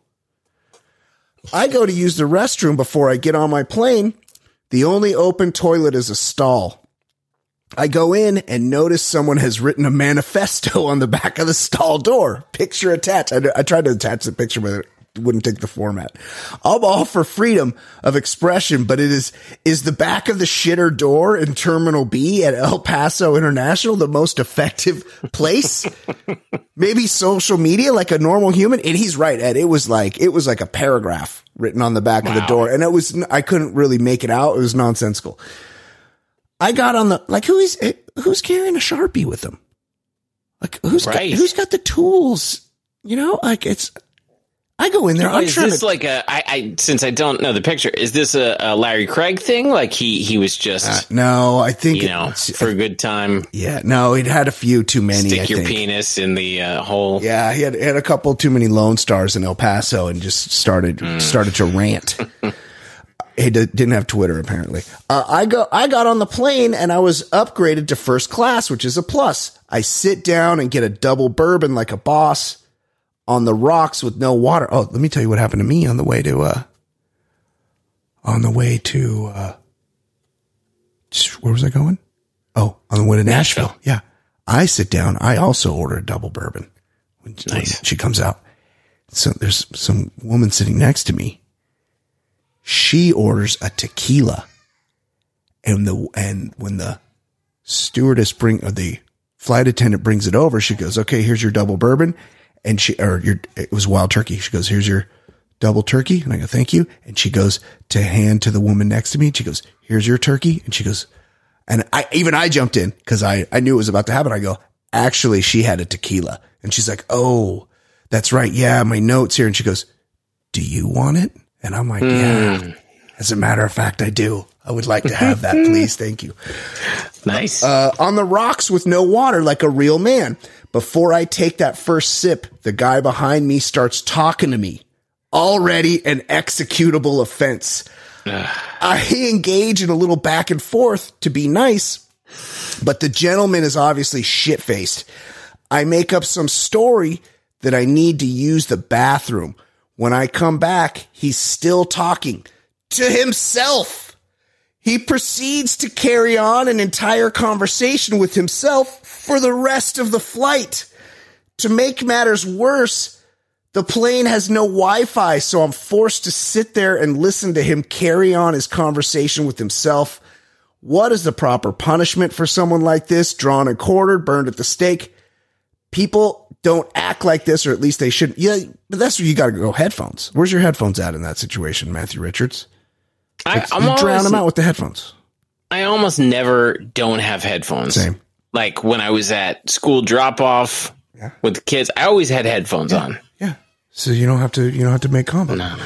I go to use the restroom before I get on my plane. The only open toilet is a stall. I go in and notice someone has written a manifesto on the back of the stall door. Picture attached. I, I tried to attach the picture, but it wouldn't take the format. I'm all for freedom of expression, but it is, is the back of the shitter door in Terminal B at El Paso International the most effective place? Maybe social media like a normal human? And he's right, Ed. It was like, it was like a paragraph written on the back wow. of the door. And it was, I couldn't really make it out. It was nonsensical. I got on the, like, who is, who's carrying a Sharpie with them? Like, who's right. got, who's got the tools? You know, like it's, I go in there. I'm is trying this to, like a, I, I, since I don't know the picture, is this a, a Larry Craig thing? Like he, he was just, uh, no, I think, you know, for a good time. Yeah. No, he'd had a few too many. Stick I your think. penis in the uh, hole. Yeah. He had, he had a couple too many Lone Stars in El Paso and just started, mm. started to rant. He d- didn't have Twitter apparently. Uh, I go, I got on the plane and I was upgraded to first class, which is a plus. I sit down and get a double bourbon like a boss. On the rocks with no water. Oh, let me tell you what happened to me on the way to, uh, on the way to, uh, where was I going? Oh, on the way to Nashville. Nashville. Yeah. I sit down. I also order a double bourbon when, nice. when she comes out. So there's some woman sitting next to me. She orders a tequila. And the, and when the stewardess bring, or the flight attendant brings it over, she goes, okay, here's your double bourbon. And she, or your, it was wild turkey. She goes, here's your double turkey. And I go, thank you. And she goes to hand to the woman next to me. She goes, here's your turkey. And she goes, and I, even I jumped in because I, I knew it was about to happen. I go, actually, she had a tequila. And she's like, oh, that's right. Yeah. My notes here. And she goes, do you want it? And I'm like, mm. yeah, as a matter of fact, I do. I would like to have that, please. Thank you. Nice. Uh, on the rocks with no water, like a real man. Before I take that first sip, the guy behind me starts talking to me. Already an executable offense. I engage in a little back and forth to be nice, but the gentleman is obviously shit-faced. I make up some story that I need to use the bathroom. When I come back, he's still talking to himself. He proceeds to carry on an entire conversation with himself for the rest of the flight. To make matters worse, the plane has no Wi-Fi, so I'm forced to sit there and listen to him carry on his conversation with himself. What is the proper punishment for someone like this? Drawn and quartered, burned at the stake. People don't act like this, or at least they shouldn't. Yeah, but that's where you got to go headphones. Where's your headphones at in that situation, Matthew Richards? I, I'm you always, drown them out with the headphones. I almost never don't have headphones. Same. Like when I was at school drop off yeah. with the kids, I always had headphones yeah. on. Yeah. So you don't have to, you don't have to make combo. No.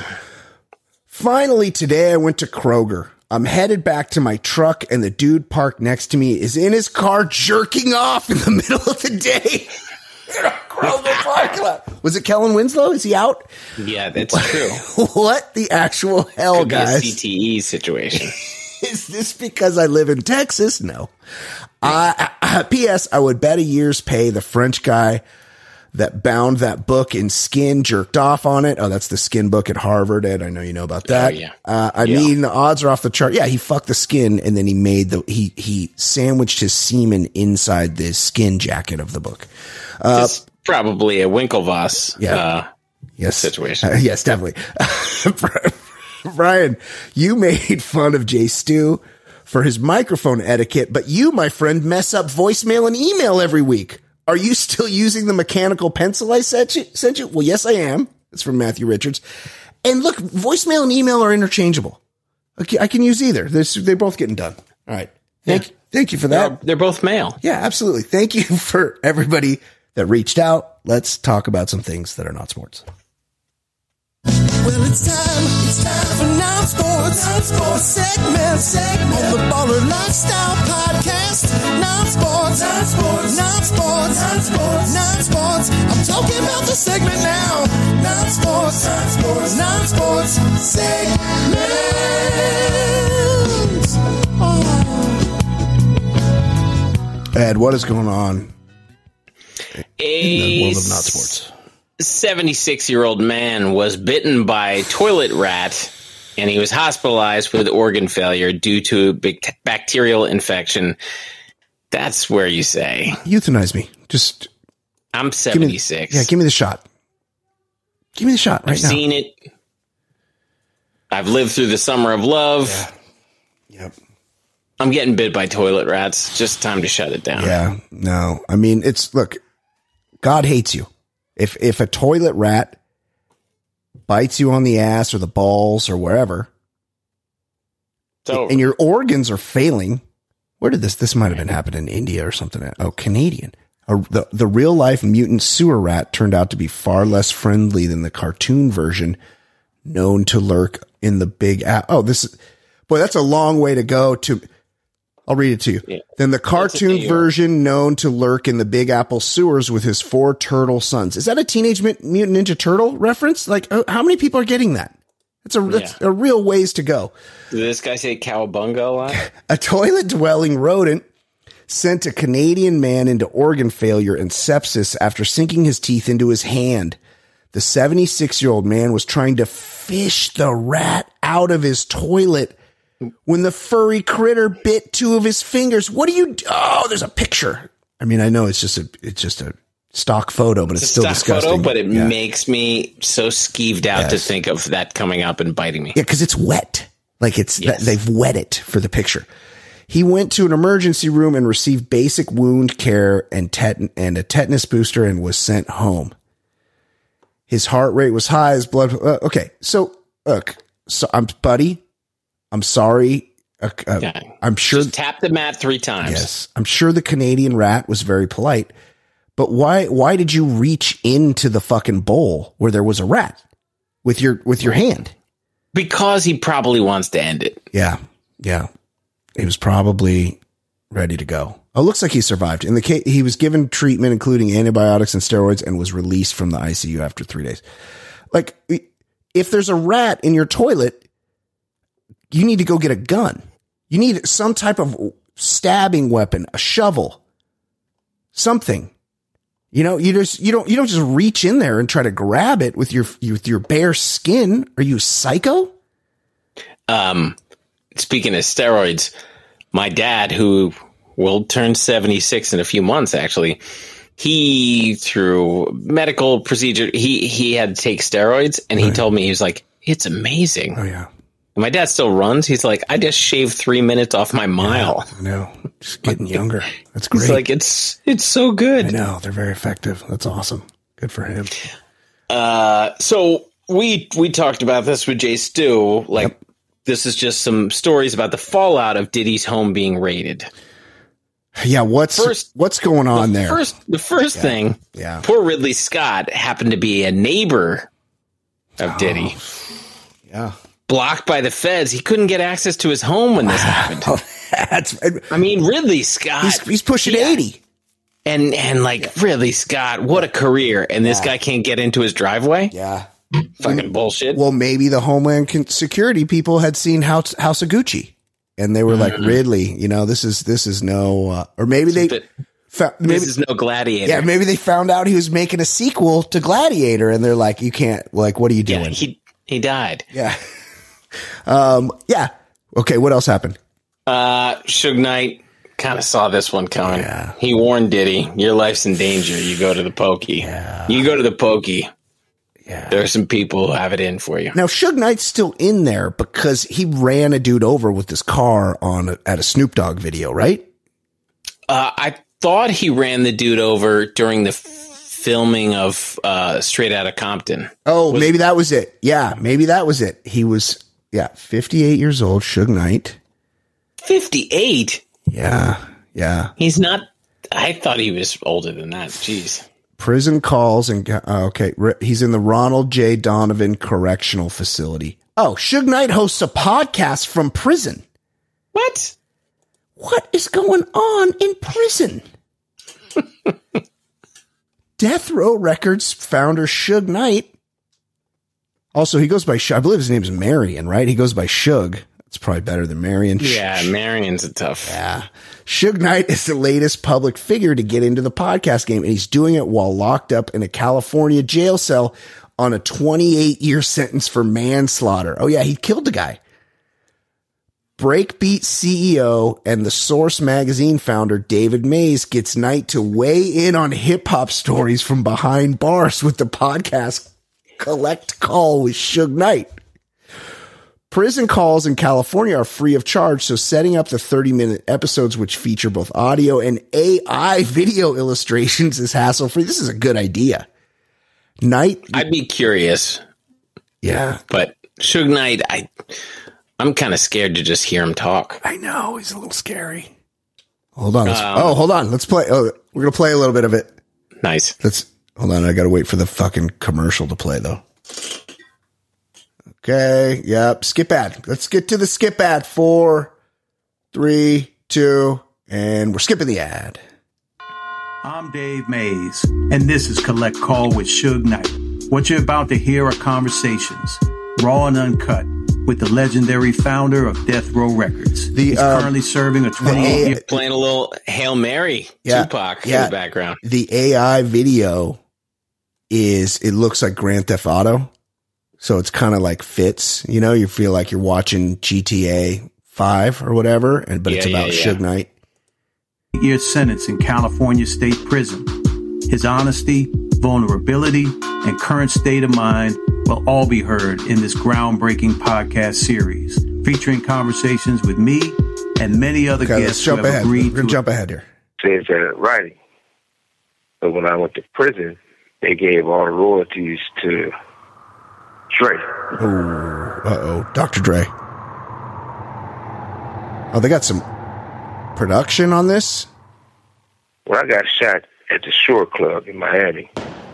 Finally, today I went to Kroger. I'm headed back to my truck and the dude parked next to me is in his car jerking off in the middle of the day. In a Kroger parking lot. Was it Kellen Winslow? Is he out? Yeah, that's true. What the actual hell, Could guys? Be a C T E situation. Is this because I live in Texas? No. Uh, uh, P S. I would bet a year's pay the French guy that bound that book in Skin jerked off on it. Oh, that's the Skin book at Harvard, Ed. I know you know about that. Oh, yeah. Uh, I yeah. mean, the odds are off the chart. Yeah, he fucked the skin and then he made the, he, he sandwiched his semen inside the skin jacket of the book. Uh, It's probably a Winklevoss yeah. uh, yes. situation. Uh, yes, definitely. Brian, you made fun of Jay Stu for his microphone etiquette, but you, my friend, mess up voicemail and email every week. Are you still using the mechanical pencil I sent you? Sent you? Well, yes, I am. It's from Matthew Richards. And look, voicemail and email are interchangeable. Okay, I can use either. They're, they're both getting done. All right. Thank, yeah. thank you for that. They're, they're both mail. Yeah, absolutely. Thank you for everybody that reached out. Let's talk about some things that are not sports. Well, it's time, it's time for non-sports, non-sports segment, segment on the Baller Lifestyle Podcast. Non-sports, non-sports, non-sports, non-sports, non-sports. I'm talking about the segment now. Non-sports, non-sports, non-sports segment. Oh. Ed, what is going on in the world of not A sports? seventy-six-year-old man was bitten by a toilet rat, and he was hospitalized with organ failure due to a big bacterial infection. That's where you say, Euthanize me. Just I'm seventy-six. Give me, yeah, give me the shot. Give me the shot right I've now. I've seen it. I've lived through the summer of love. Yeah. Yep. I'm getting bit by toilet rats. Just time to shut it down. Yeah. No. I mean, it's look. God hates you. If if a toilet rat bites you on the ass or the balls or wherever, and your organs are failing, where did this? This might have been happening in India or something. Oh, Canadian. A, the the real life mutant sewer rat turned out to be far less friendly than the cartoon version, known to lurk in the Big Apple. Oh, this is boy. That's a long way to go to. I'll read it to you. Yeah. Then the cartoon version known to lurk in the Big Apple sewers with his four turtle sons. Is that a Teenage Mutant Ninja Turtle reference? Like, how many people are getting that? That's a, that's yeah. a real ways to go. Did this guy say cowabunga a lot? A toilet-dwelling rodent sent a Canadian man into organ failure and sepsis after sinking his teeth into his hand. The seventy-six-year-old man was trying to fish the rat out of his toilet when the furry critter bit two of his fingers. What do you do? Oh, there's a picture. I mean, I know it's just a it's just a stock photo, but it's, it's still stock disgusting. Photo, but it yeah. makes me so skeeved out yes. to think of that coming up and biting me. Yeah, because it's wet. Like it's yes. they've wet it for the picture. He went to an emergency room and received basic wound care and tet- and a tetanus booster and was sent home. His heart rate was high. His blood. Uh, okay, so look, so I'm buddy. I'm sorry. Uh, uh, yeah. I'm sure. Just tap the mat three times. Yes, I'm sure the Canadian rat was very polite. But why? Why did you reach into the fucking bowl where there was a rat with your with your hand? Because he probably wants to end it. Yeah, yeah. He was probably ready to go. Oh, looks like he survived. In the case, he was given treatment, including antibiotics and steroids, and was released from the I C U after three days. Like, if there's a rat in your toilet, you need to go get a gun. You need some type of stabbing weapon, a shovel, something. You know, you just you don't you don't just reach in there and try to grab it with your with your bare skin. Are you psycho? Um, speaking of steroids, my dad, who will turn seventy-six in a few months, actually, he through medical procedure, he he had to take steroids, and he right. told me, he was like, "It's amazing." Oh yeah. My dad still runs. He's like, I just shaved three minutes off my mile. Yeah, I know. Just getting younger. That's great. He's like, it's it's so good. I know. They're very effective. That's awesome. Good for him. Uh, so we we talked about this with Jay Stu. Like, yep. This is just some stories about the fallout of Diddy's home being raided. Yeah, what's first, what's going on the there? First, the first yeah. thing, yeah. poor Ridley Scott happened to be a neighbor of oh. Diddy. Yeah. Blocked by the feds. He couldn't get access to his home when this happened. Oh, that's, I mean, Ridley Scott. He's, he's pushing yeah. eighty. And, and like, yeah. Ridley Scott, what a career. And this yeah. guy can't get into his driveway? Yeah. Fucking bullshit. Well, maybe the Homeland Security people had seen House, House of Gucci. And they were mm-hmm. like, Ridley, you know, this is this is no... Uh, or maybe they... But, fa- maybe, this is no Gladiator. Yeah, maybe they found out he was making a sequel to Gladiator. And they're like, you can't... Like, what are you doing? Yeah, he, he died. Yeah. Um, yeah. Okay. What else happened? Uh, Suge Knight kind of saw this one coming. Yeah. He warned Diddy, your life's in danger. You go to the pokey. Yeah. You go to the pokey. Yeah. There are some people who have it in for you. Now, Suge Knight's still in there because he ran a dude over with his car on a, at a Snoop Dogg video, right? Uh, I thought he ran the dude over during the f- filming of uh, Straight Outta Compton. Oh, was- maybe that was it. Yeah, maybe that was it. He was, yeah, fifty-eight years old, Suge Knight. fifty-eight? Yeah, yeah. He's not, I thought he was older than that. Jeez. Prison calls and, uh, okay, he's in the Ronald J. Donovan Correctional Facility. Oh, Suge Knight hosts a podcast from prison. What? What is going on in prison? Death Row Records founder Suge Knight. Also, he goes by, I believe his name's Marion, right? He goes by Suge. It's probably better than Marion. Yeah, Marion's a tough. Yeah. Suge Knight is the latest public figure to get into the podcast game, and he's doing it while locked up in a California jail cell on a twenty-eight year sentence for manslaughter. Oh, yeah, he killed the guy. Breakbeat C E O and the Source magazine founder David Mays gets Knight to weigh in on hip-hop stories from behind bars with the podcast Collect Call with Suge Knight. Prison calls in California are free of charge, so setting up the thirty minute episodes, which feature both audio and A I video illustrations, is hassle-free. This is a good idea. Knight, I'd be curious. Yeah. But Suge Knight, I, I'm kind of scared to just hear him talk. I know, he's a little scary. Hold on. Let's, Um, oh, hold on. Let's play. Oh, we're going to play a little bit of it. Nice. Let's, hold on. I got to wait for the fucking commercial to play, though. Okay. Yep. Skip ad. Let's get to the skip ad. Four, three, two, and we're skipping the ad. I'm Dave Mays, and this is Collect Call with Suge Knight. What you're about to hear are conversations, raw and uncut, with the legendary founder of Death Row Records. The, He's uh, currently serving a twenty-eight year... Playing a little Hail Mary, Yeah, Tupac yeah. in the background. The A I video is, it looks like Grand Theft Auto. So it's kind of like fits, you know, you feel like you're watching G T A five or whatever, and but it's Yeah, about yeah, Suge yeah. Knight. year sentence in California State Prison. His honesty, vulnerability, and current state of mind will all be heard in this groundbreaking podcast series, featuring conversations with me and many other Okay, let's guests who jump have ahead. We're agreed going to to jump ahead here. Says that in writing. But when I went to prison, they gave all the royalties to Dre. Oh, uh-oh. Doctor Dre. Oh, they got some production on this? When I got shot at the Shore Club in Miami,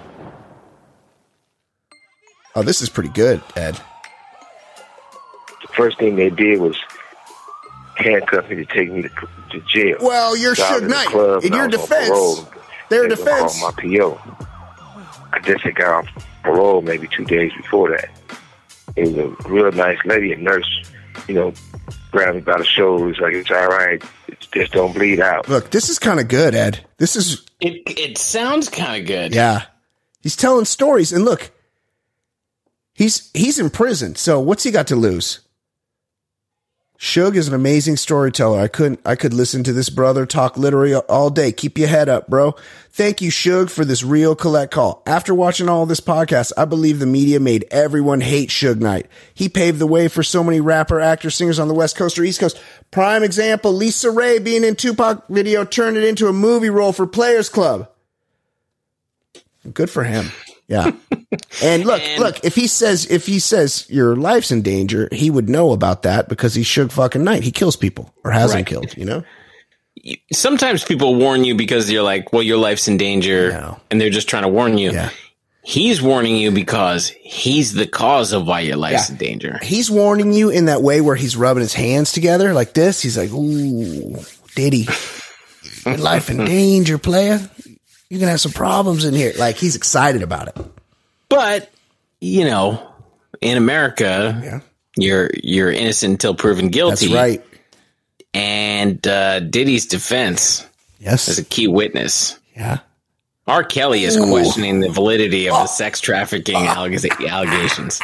Oh, this is pretty good, Ed. the first thing they did was handcuff me to take me to, to jail. Well, you're So I was Suge in the Knight. club In and I your was on defense, parole. their They were defense. calling my P O. I just had got off parole maybe two days before that. It was a real nice lady, a nurse, you know, grabbed me by the shoulders, like, it's all right, it's, just don't bleed out. Look, this is kind of good, Ed. This is, It it sounds kind of good. yeah. He's telling stories, and look, he's he's in prison, so what's he got to lose? Suge is an amazing storyteller. I couldn't, I could listen to this brother talk literally all day. Keep your head up, bro. Thank you, Suge, for this real collect call. After watching all this podcast, I believe the media made everyone hate Suge Knight. He paved the way for so many rapper, actor, singers on the West Coast or East Coast. Prime example, Lisa Ray being in Tupac video turned it into a movie role for Players Club. Good for him. Yeah. And look, And- look, if he says, if he says your life's in danger, he would know about that because he's Suge fucking Knight. He kills people or has them Right. killed, you know? Sometimes people warn you because you're like, well, your life's in danger, No. and they're just trying to warn you. Yeah. He's warning you because he's the cause of why your life's Yeah. in danger. He's warning you in that way where he's rubbing his hands together like this. He's like, ooh, Diddy, your life in danger, player. You're going to have some problems in here. Like, he's excited about it. But, you know, in America, Yeah. you're you're innocent until proven guilty. That's right. And uh, Diddy's defense Yes. is a key witness. Yeah. R. Kelly is Ooh. questioning the validity of the sex trafficking alleg- allegations.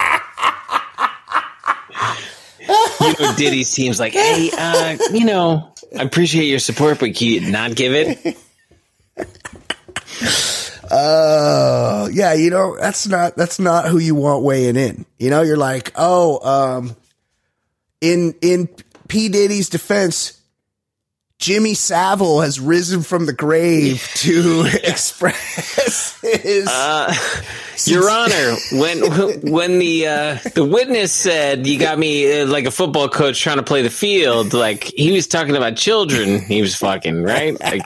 You know, Diddy seems like, hey, uh, you know, I appreciate your support, but can you not give it? Oh, Well, yeah, you know, that's not that's not who you want weighing in. You know, you're like, oh, um, in in P. Diddy's defense, Jimmy Savile has risen from the grave to express his. Uh, Your Honor, when when the uh, the witness said you got me uh, like a football coach trying to play the field, like he was talking about children, he was fucking right. Like,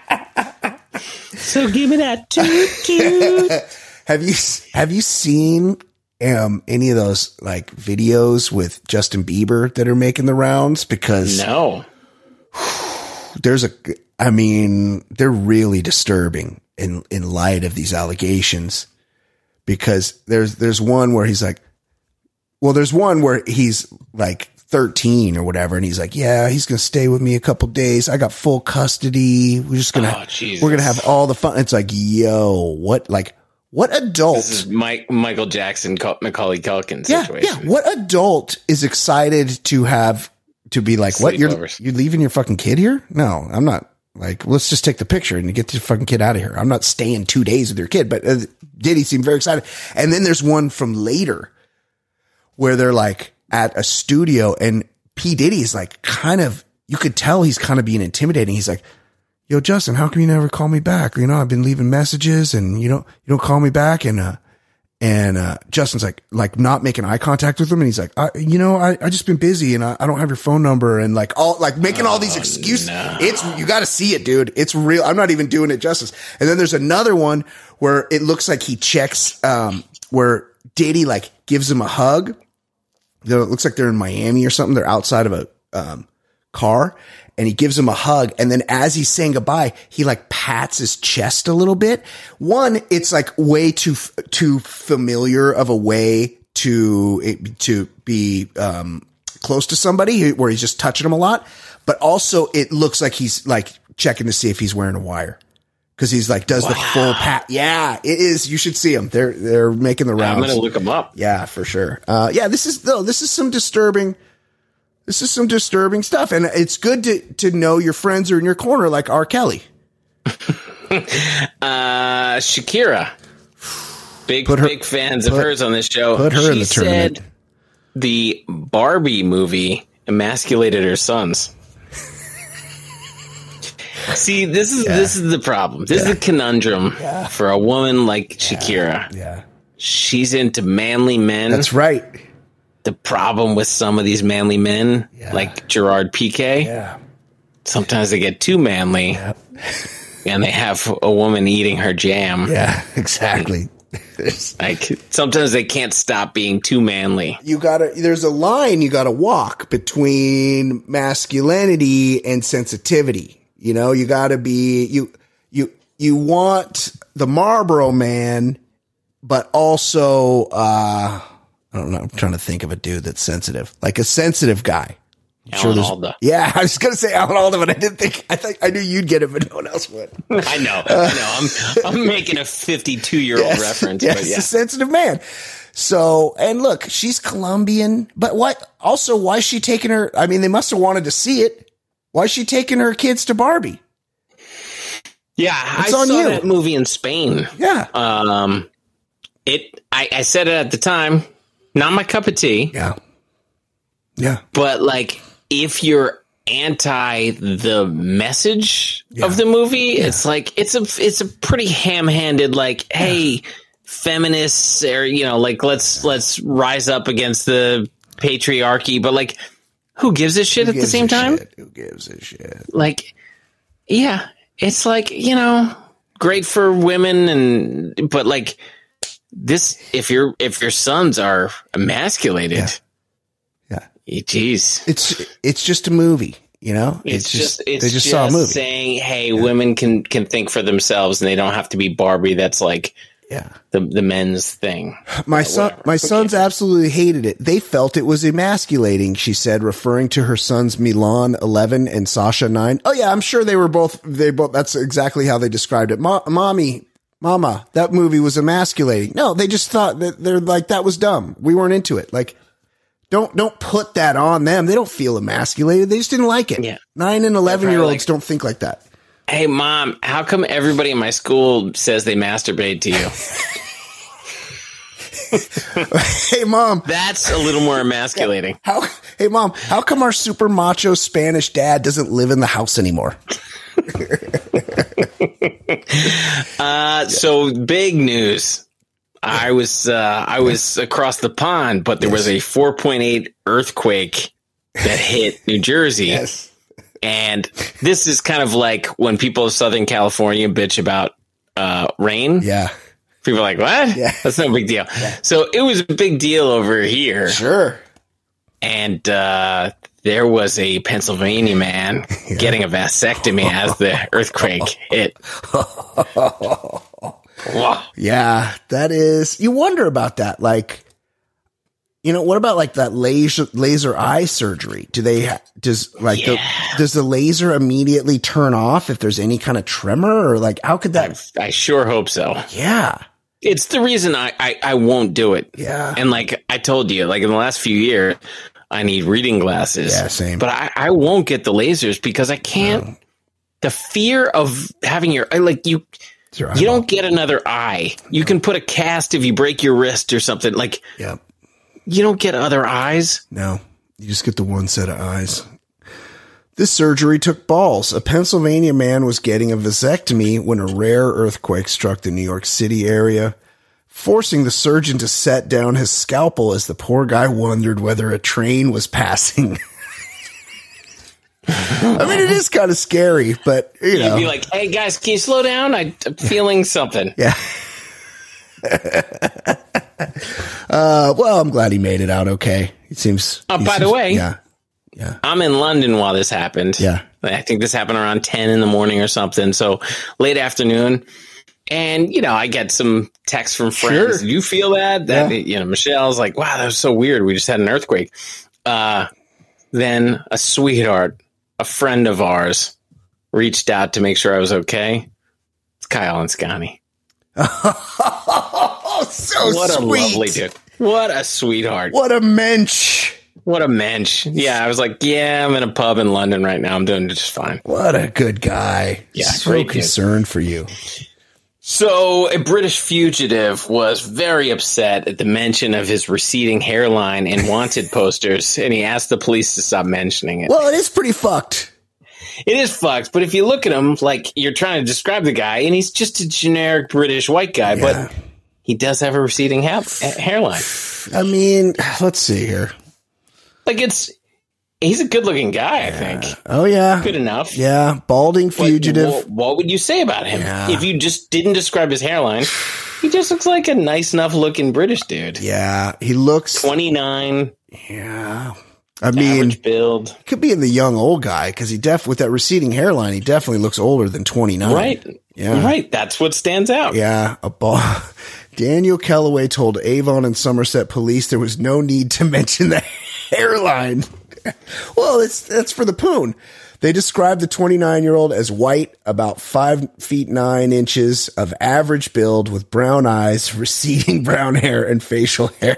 so give me that toot toot. Have you have you seen um, any of those like videos with Justin Bieber that are making the rounds? Because no. There's a, I mean, they're really disturbing in, in light of these allegations, because there's, there's one where he's like, well, there's one where he's like thirteen or whatever. And he's like, yeah, he's going to stay with me a couple days. I got full custody. We're just going to, oh, we're going to have all the fun. It's like, yo, what, like what adult? This is Mike, Michael Jackson, Macaulay Culkin situation. Yeah, yeah. What adult is excited to have, to be like, what, you're, you're leaving your fucking kid here? No, I'm not. Like, let's just take the picture and get your fucking kid out of here. I'm not staying two days with your kid. But uh, Diddy seemed very excited. And then there's one from later where they're like at a studio, and P. Diddy's like kind of, you could tell he's kind of being intimidating. He's like, yo, Justin, how come you never call me back? You know, I've been leaving messages and you don't, you don't call me back. And, uh, And, uh, Justin's like, like not making eye contact with him. And he's like, I, you know, I, I just been busy and I, I don't have your phone number, and like all, like making all these excuses. No. It's, you got to see it, dude. It's real. I'm not even doing it justice. And then there's another one where it looks like he checks, um, where Diddy like gives him a hug. It looks like they're in Miami or something. They're outside of a, um, car, and he gives him a hug. And then as he's saying goodbye, he like pats his chest a little bit. One, it's like way too, too familiar of a way to, to be, um, close to somebody where he's just touching him a lot. But also it looks like he's like checking to see if he's wearing a wire. Cause he's like, does wow. the full pat. Yeah, it is. You should see them. They're, they're making the rounds. I'm going to look them up. Yeah, for sure. Uh, yeah, this is though, this is some disturbing, This is some disturbing stuff, and it's good to, to know your friends are in your corner, like R. Kelly. uh, Shakira, big her, big fans put, of hers on this show. Put her she in the tournament. Said the Barbie movie emasculated her sons. See, this is yeah. this is the problem. This yeah. is a conundrum yeah. for a woman like Shakira. Yeah. yeah, she's into manly men. That's right. The problem with some of these manly men, yeah. like Gerard Piqué, yeah. sometimes they get too manly, yeah. and they have a woman eating her jam. Yeah, exactly. Like sometimes they can't stop being too manly. You gotta. There's a line you gotta walk between masculinity and sensitivity. You know, you gotta be you you you want the Marlboro Man, but also. uh I don't know. I'm trying to think of a dude that's sensitive, like a sensitive guy. Alan sure Alda. Yeah, I was going to say Alan Alda, but I didn't think, I think I knew you'd get it, but no one else would. I know. Uh, I know. I'm, I'm making a fifty-two year old yes, reference. Yes, but yeah. a sensitive man. So, and look, she's Colombian, but why, also, why is she taking her? I mean, they must have wanted to see it. Why is she taking her kids to Barbie? Yeah, it's I on saw you. that movie in Spain. Yeah. Um, it, I, I said it at the time. Not my cup of tea. Yeah. Yeah. But like, if you're anti the message yeah. of the movie, yeah. it's like, it's a, it's a pretty ham handed, like, yeah. hey, feminists, or, you know, like, let's, let's rise up against the patriarchy. But like, who gives a shit who at the same time? Shit? Who gives a shit? Like, yeah, it's like, you know, great for women. And, but like, this, if your if your sons are emasculated, yeah, yeah. geez, it's it's just a movie, you know. It's, it's just, just it's they just, just saw a movie saying, hey, yeah. women can can think for themselves, and they don't have to be Barbie. That's like, yeah, the the men's thing. My uh, son, whatever. my okay. sons absolutely hated it. They felt it was emasculating. She said, referring to her sons Milan eleven and Sasha nine. Oh yeah, I'm sure they were both. They both. That's exactly how they described it. Mo- mommy. Mama, that movie was emasculating. No, they just thought that they're like, that was dumb. We weren't into it. Like, don't, don't put that on them. They don't feel emasculated. They just didn't like it. Yeah. Nine and eleven year olds like, don't think like that. Hey mom, how come everybody in my school says they masturbate to you? Hey, Mom. That's a little more emasculating. How? Hey, Mom. How come our super macho Spanish dad doesn't live in the house anymore? uh, so big news. I was uh, I was across the pond, but there yes. was a four point eight earthquake that hit New Jersey. Yes. And this is kind of like when people of Southern California bitch about uh, rain. Yeah. People are like, what? Yeah. That's no big deal. Yeah. So it was a big deal over here. Sure. And uh, there was a Pennsylvania man yeah. getting a vasectomy as the earthquake hit. Wow. Yeah, that is. You wonder about that. Like, you know, what about like that laser laser eye surgery? Do they ha- does like yeah. the, does the laser immediately turn off if there's any kind of tremor, or like how could that? I, I sure hope so. Yeah, it's the reason I, I I won't do it. Yeah, and like I told you, like in the last few years, I need reading glasses. Yeah, same. But I I won't get the lasers because I can't. No. The fear of having your like you. You don't get another eye. You can put a cast if you break your wrist or something. Like, yeah. You don't get other eyes. No, you just get the one set of eyes. This surgery took balls. A Pennsylvania man was getting a vasectomy when a rare earthquake struck the New York City area, forcing the surgeon to set down his scalpel as the poor guy wondered whether a train was passing. I mean, it is kind of scary, but you know, you'd be like, "Hey guys, can you slow down? I, I'm feeling something." Yeah. uh, well, I'm glad he made it out okay. It seems. Oh, by seems, the way, yeah, yeah, I'm in London while this happened. Yeah, I think this happened around ten in the morning or something. So late afternoon, and you know, I get some texts from friends. Sure. Do you feel that? That Yeah. you know, Michelle's like, "Wow, that was so weird. We just had an earthquake." Uh, then a sweetheart. A friend of ours reached out to make sure I was okay. It's Kyle and Scotty. Oh, so what sweet. a lovely dude. What a sweetheart. What a mensch. What a mensch. Yeah, I was like, yeah, I'm in a pub in London right now. I'm doing just fine. What a good guy. Yeah, so great concerned for you. So a British fugitive was very upset at the mention of his receding hairline in wanted posters, and he asked the police to stop mentioning it. Well, it is pretty fucked. It is fucked, but if you look at him, like you're trying to describe the guy, and he's just a generic British white guy, Yeah. but he does have a receding ha- hairline. I mean, let's see here. Like it's, he's a good-looking guy, I think. Oh, yeah. Good enough. Yeah, balding But fugitive. What, what would you say about him Yeah. if you just didn't describe his hairline? He just looks like a nice enough looking British dude. Yeah, he looks twenty-nine. Yeah. I mean, average build. Could be in the young old guy because he def with that receding hairline, he definitely looks older than twenty-nine. Right. Yeah. Right. That's what stands out. Yeah. A ball. Daniel Kellaway told Avon and Somerset police there was no need to mention the hairline. Well, it's that's for the poon. They described the twenty-nine-year-old as white, about five feet nine inches, of average build, with brown eyes, receding brown hair, and facial hair.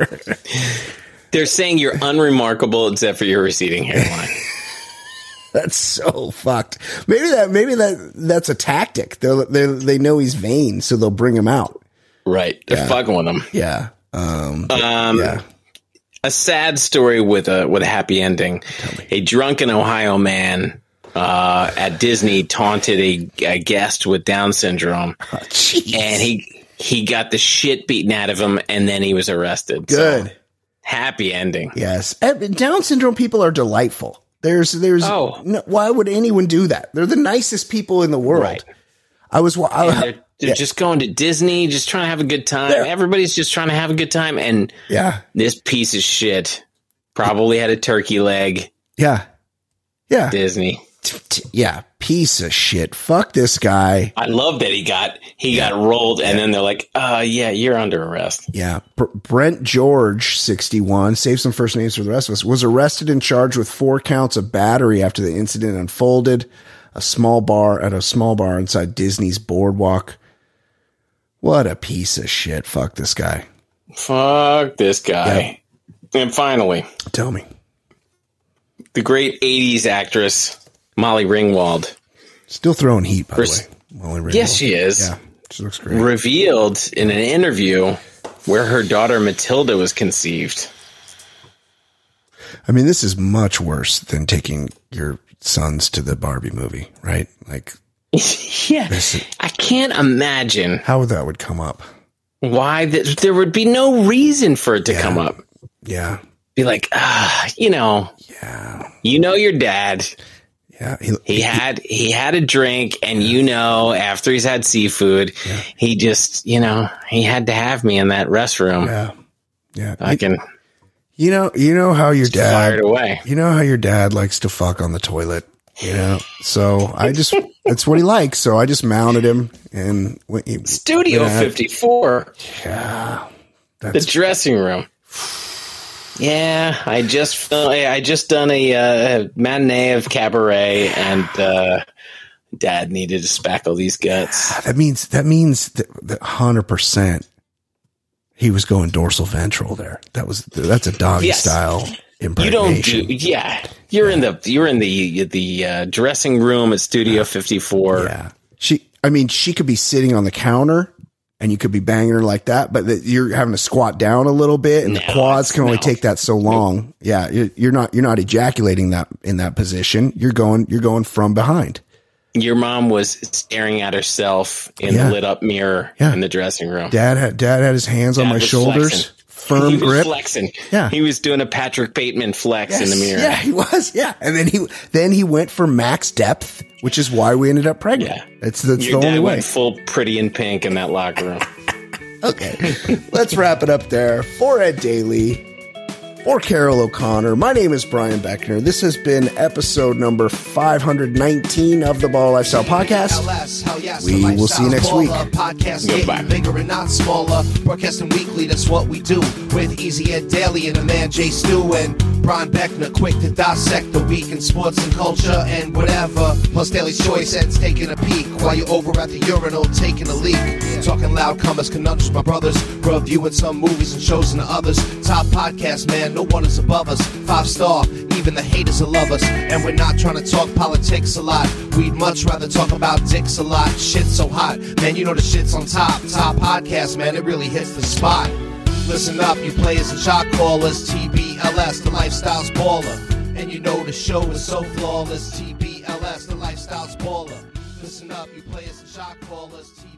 They're saying you're unremarkable except for your receding hairline. That's so fucked. Maybe that maybe that that's a tactic. They they they know he's vain, so they'll bring him out. Right. They're Yeah. fucking with him. Yeah. Um, Um, yeah. A sad story with a with a happy ending. A drunken Ohio man uh, at Disney taunted a, a guest with Down syndrome, Oh, jeez. and he he got the shit beaten out of him, and then he was arrested. Good. So, happy ending. Yes. And Down syndrome people are delightful. There's there's Oh. no, why would anyone do that? They're the nicest people in the world. Right. I was wa- I, And they're they're yeah. just going to Disney, just trying to have a good time. Yeah. Everybody's just trying to have a good time, and Yeah. this piece of shit probably had a turkey leg. Yeah. Yeah. Disney. T- t- Yeah. Piece of shit. Fuck this guy. I love that he got he got rolled, and then they're like, "Uh, yeah, you're under arrest." Yeah. Br- Brent George, sixty-one, save some first names for the rest of us, was arrested and charged with four counts of battery after the incident unfolded. A small bar at a small bar inside Disney's Boardwalk. What a piece of shit. Fuck this guy. Fuck this guy. And finally, Tell me. the great eighties actress Molly Ringwald Still throwing heat, by Pers- the way. Molly Ringwald. Yes, she is. Yeah. She looks great. revealed in an interview where her daughter Matilda was conceived. I mean, this is much worse than taking your sons to the Barbie movie, right? Like, yeah, is, I can't imagine how that would come up. Why th- there would be no reason for it to yeah. come up. Yeah. Be like, ah, you know, yeah, you know, your dad. Yeah. He, he, he had, he had a drink and, you know, after he's had seafood, yeah. he just, you know, he had to have me in that restroom. Yeah. Yeah. I can, you know, you know how your dad, fired away. You know how your dad likes to fuck on the toilet, you know? So I just, that's what he likes. So I just mounted him and went, he, Studio went fifty-four. Yeah. The dressing room. Yeah, I just I just done a uh, matinee of Cabaret, and uh, Dad needed to spackle these guts. That means that means that one hundred percent he was going dorsal ventral there. That was that's a doggy yes. style impregnation. You don't do yeah. You're yeah. in the you're in the the uh, dressing room at Studio fifty-four. Yeah, she. I mean, she could be sitting on the counter. And you could be banging her like that, but the, you're having to squat down a little bit, and no, the quads can only no. take that so long. Nope. Yeah, you're, you're not you're not ejaculating that in that position. You're going you're going from behind. Your mom was staring at herself in yeah. the lit up mirror yeah. in the dressing room. Dad had Dad had his hands Dad on my shoulders, flexing. firm he was grip. Flexing. Yeah, he was doing a Patrick Bateman flex yes. in the mirror. Yeah, he was. Yeah, and then he then he went for max depth, which is why we ended up pregnant. Yeah, it's that's Your the dad only way. Went full Pretty in Pink in that locker room. Okay, let's wrap it up there. For Ed Daly, for Carol O'Connor, my name is Brian Beckner. This has been episode number five hundred nineteen of the Baller Lifestyle Podcast. We will see you next week. Goodbye. Bigger and not smaller. Broadcasting weekly, that's what we do. With Easy Ed Daly and a man Jay Stu and Brian Beckner, quick to dissect the week in sports and culture and whatever. Plus Daly's Choice Ed's taking a peek while you're over at the urinal taking a leak. Talking loud comers, conundrums, my brothers. Reviewing some movies and shows and others. Top podcast, man, no one is above us. Five star, even the haters will love us. And we're not trying to talk politics a lot. We'd much rather talk about dicks a lot. Shit's so hot, man, you know the shit's on top. Top podcast, man, it really hits the spot. Listen up, you players and shot callers. T B L S, the Lifestyle's Baller. And you know the show is so flawless. T B L S, the Lifestyle's Baller. Listen up, you players and shot callers.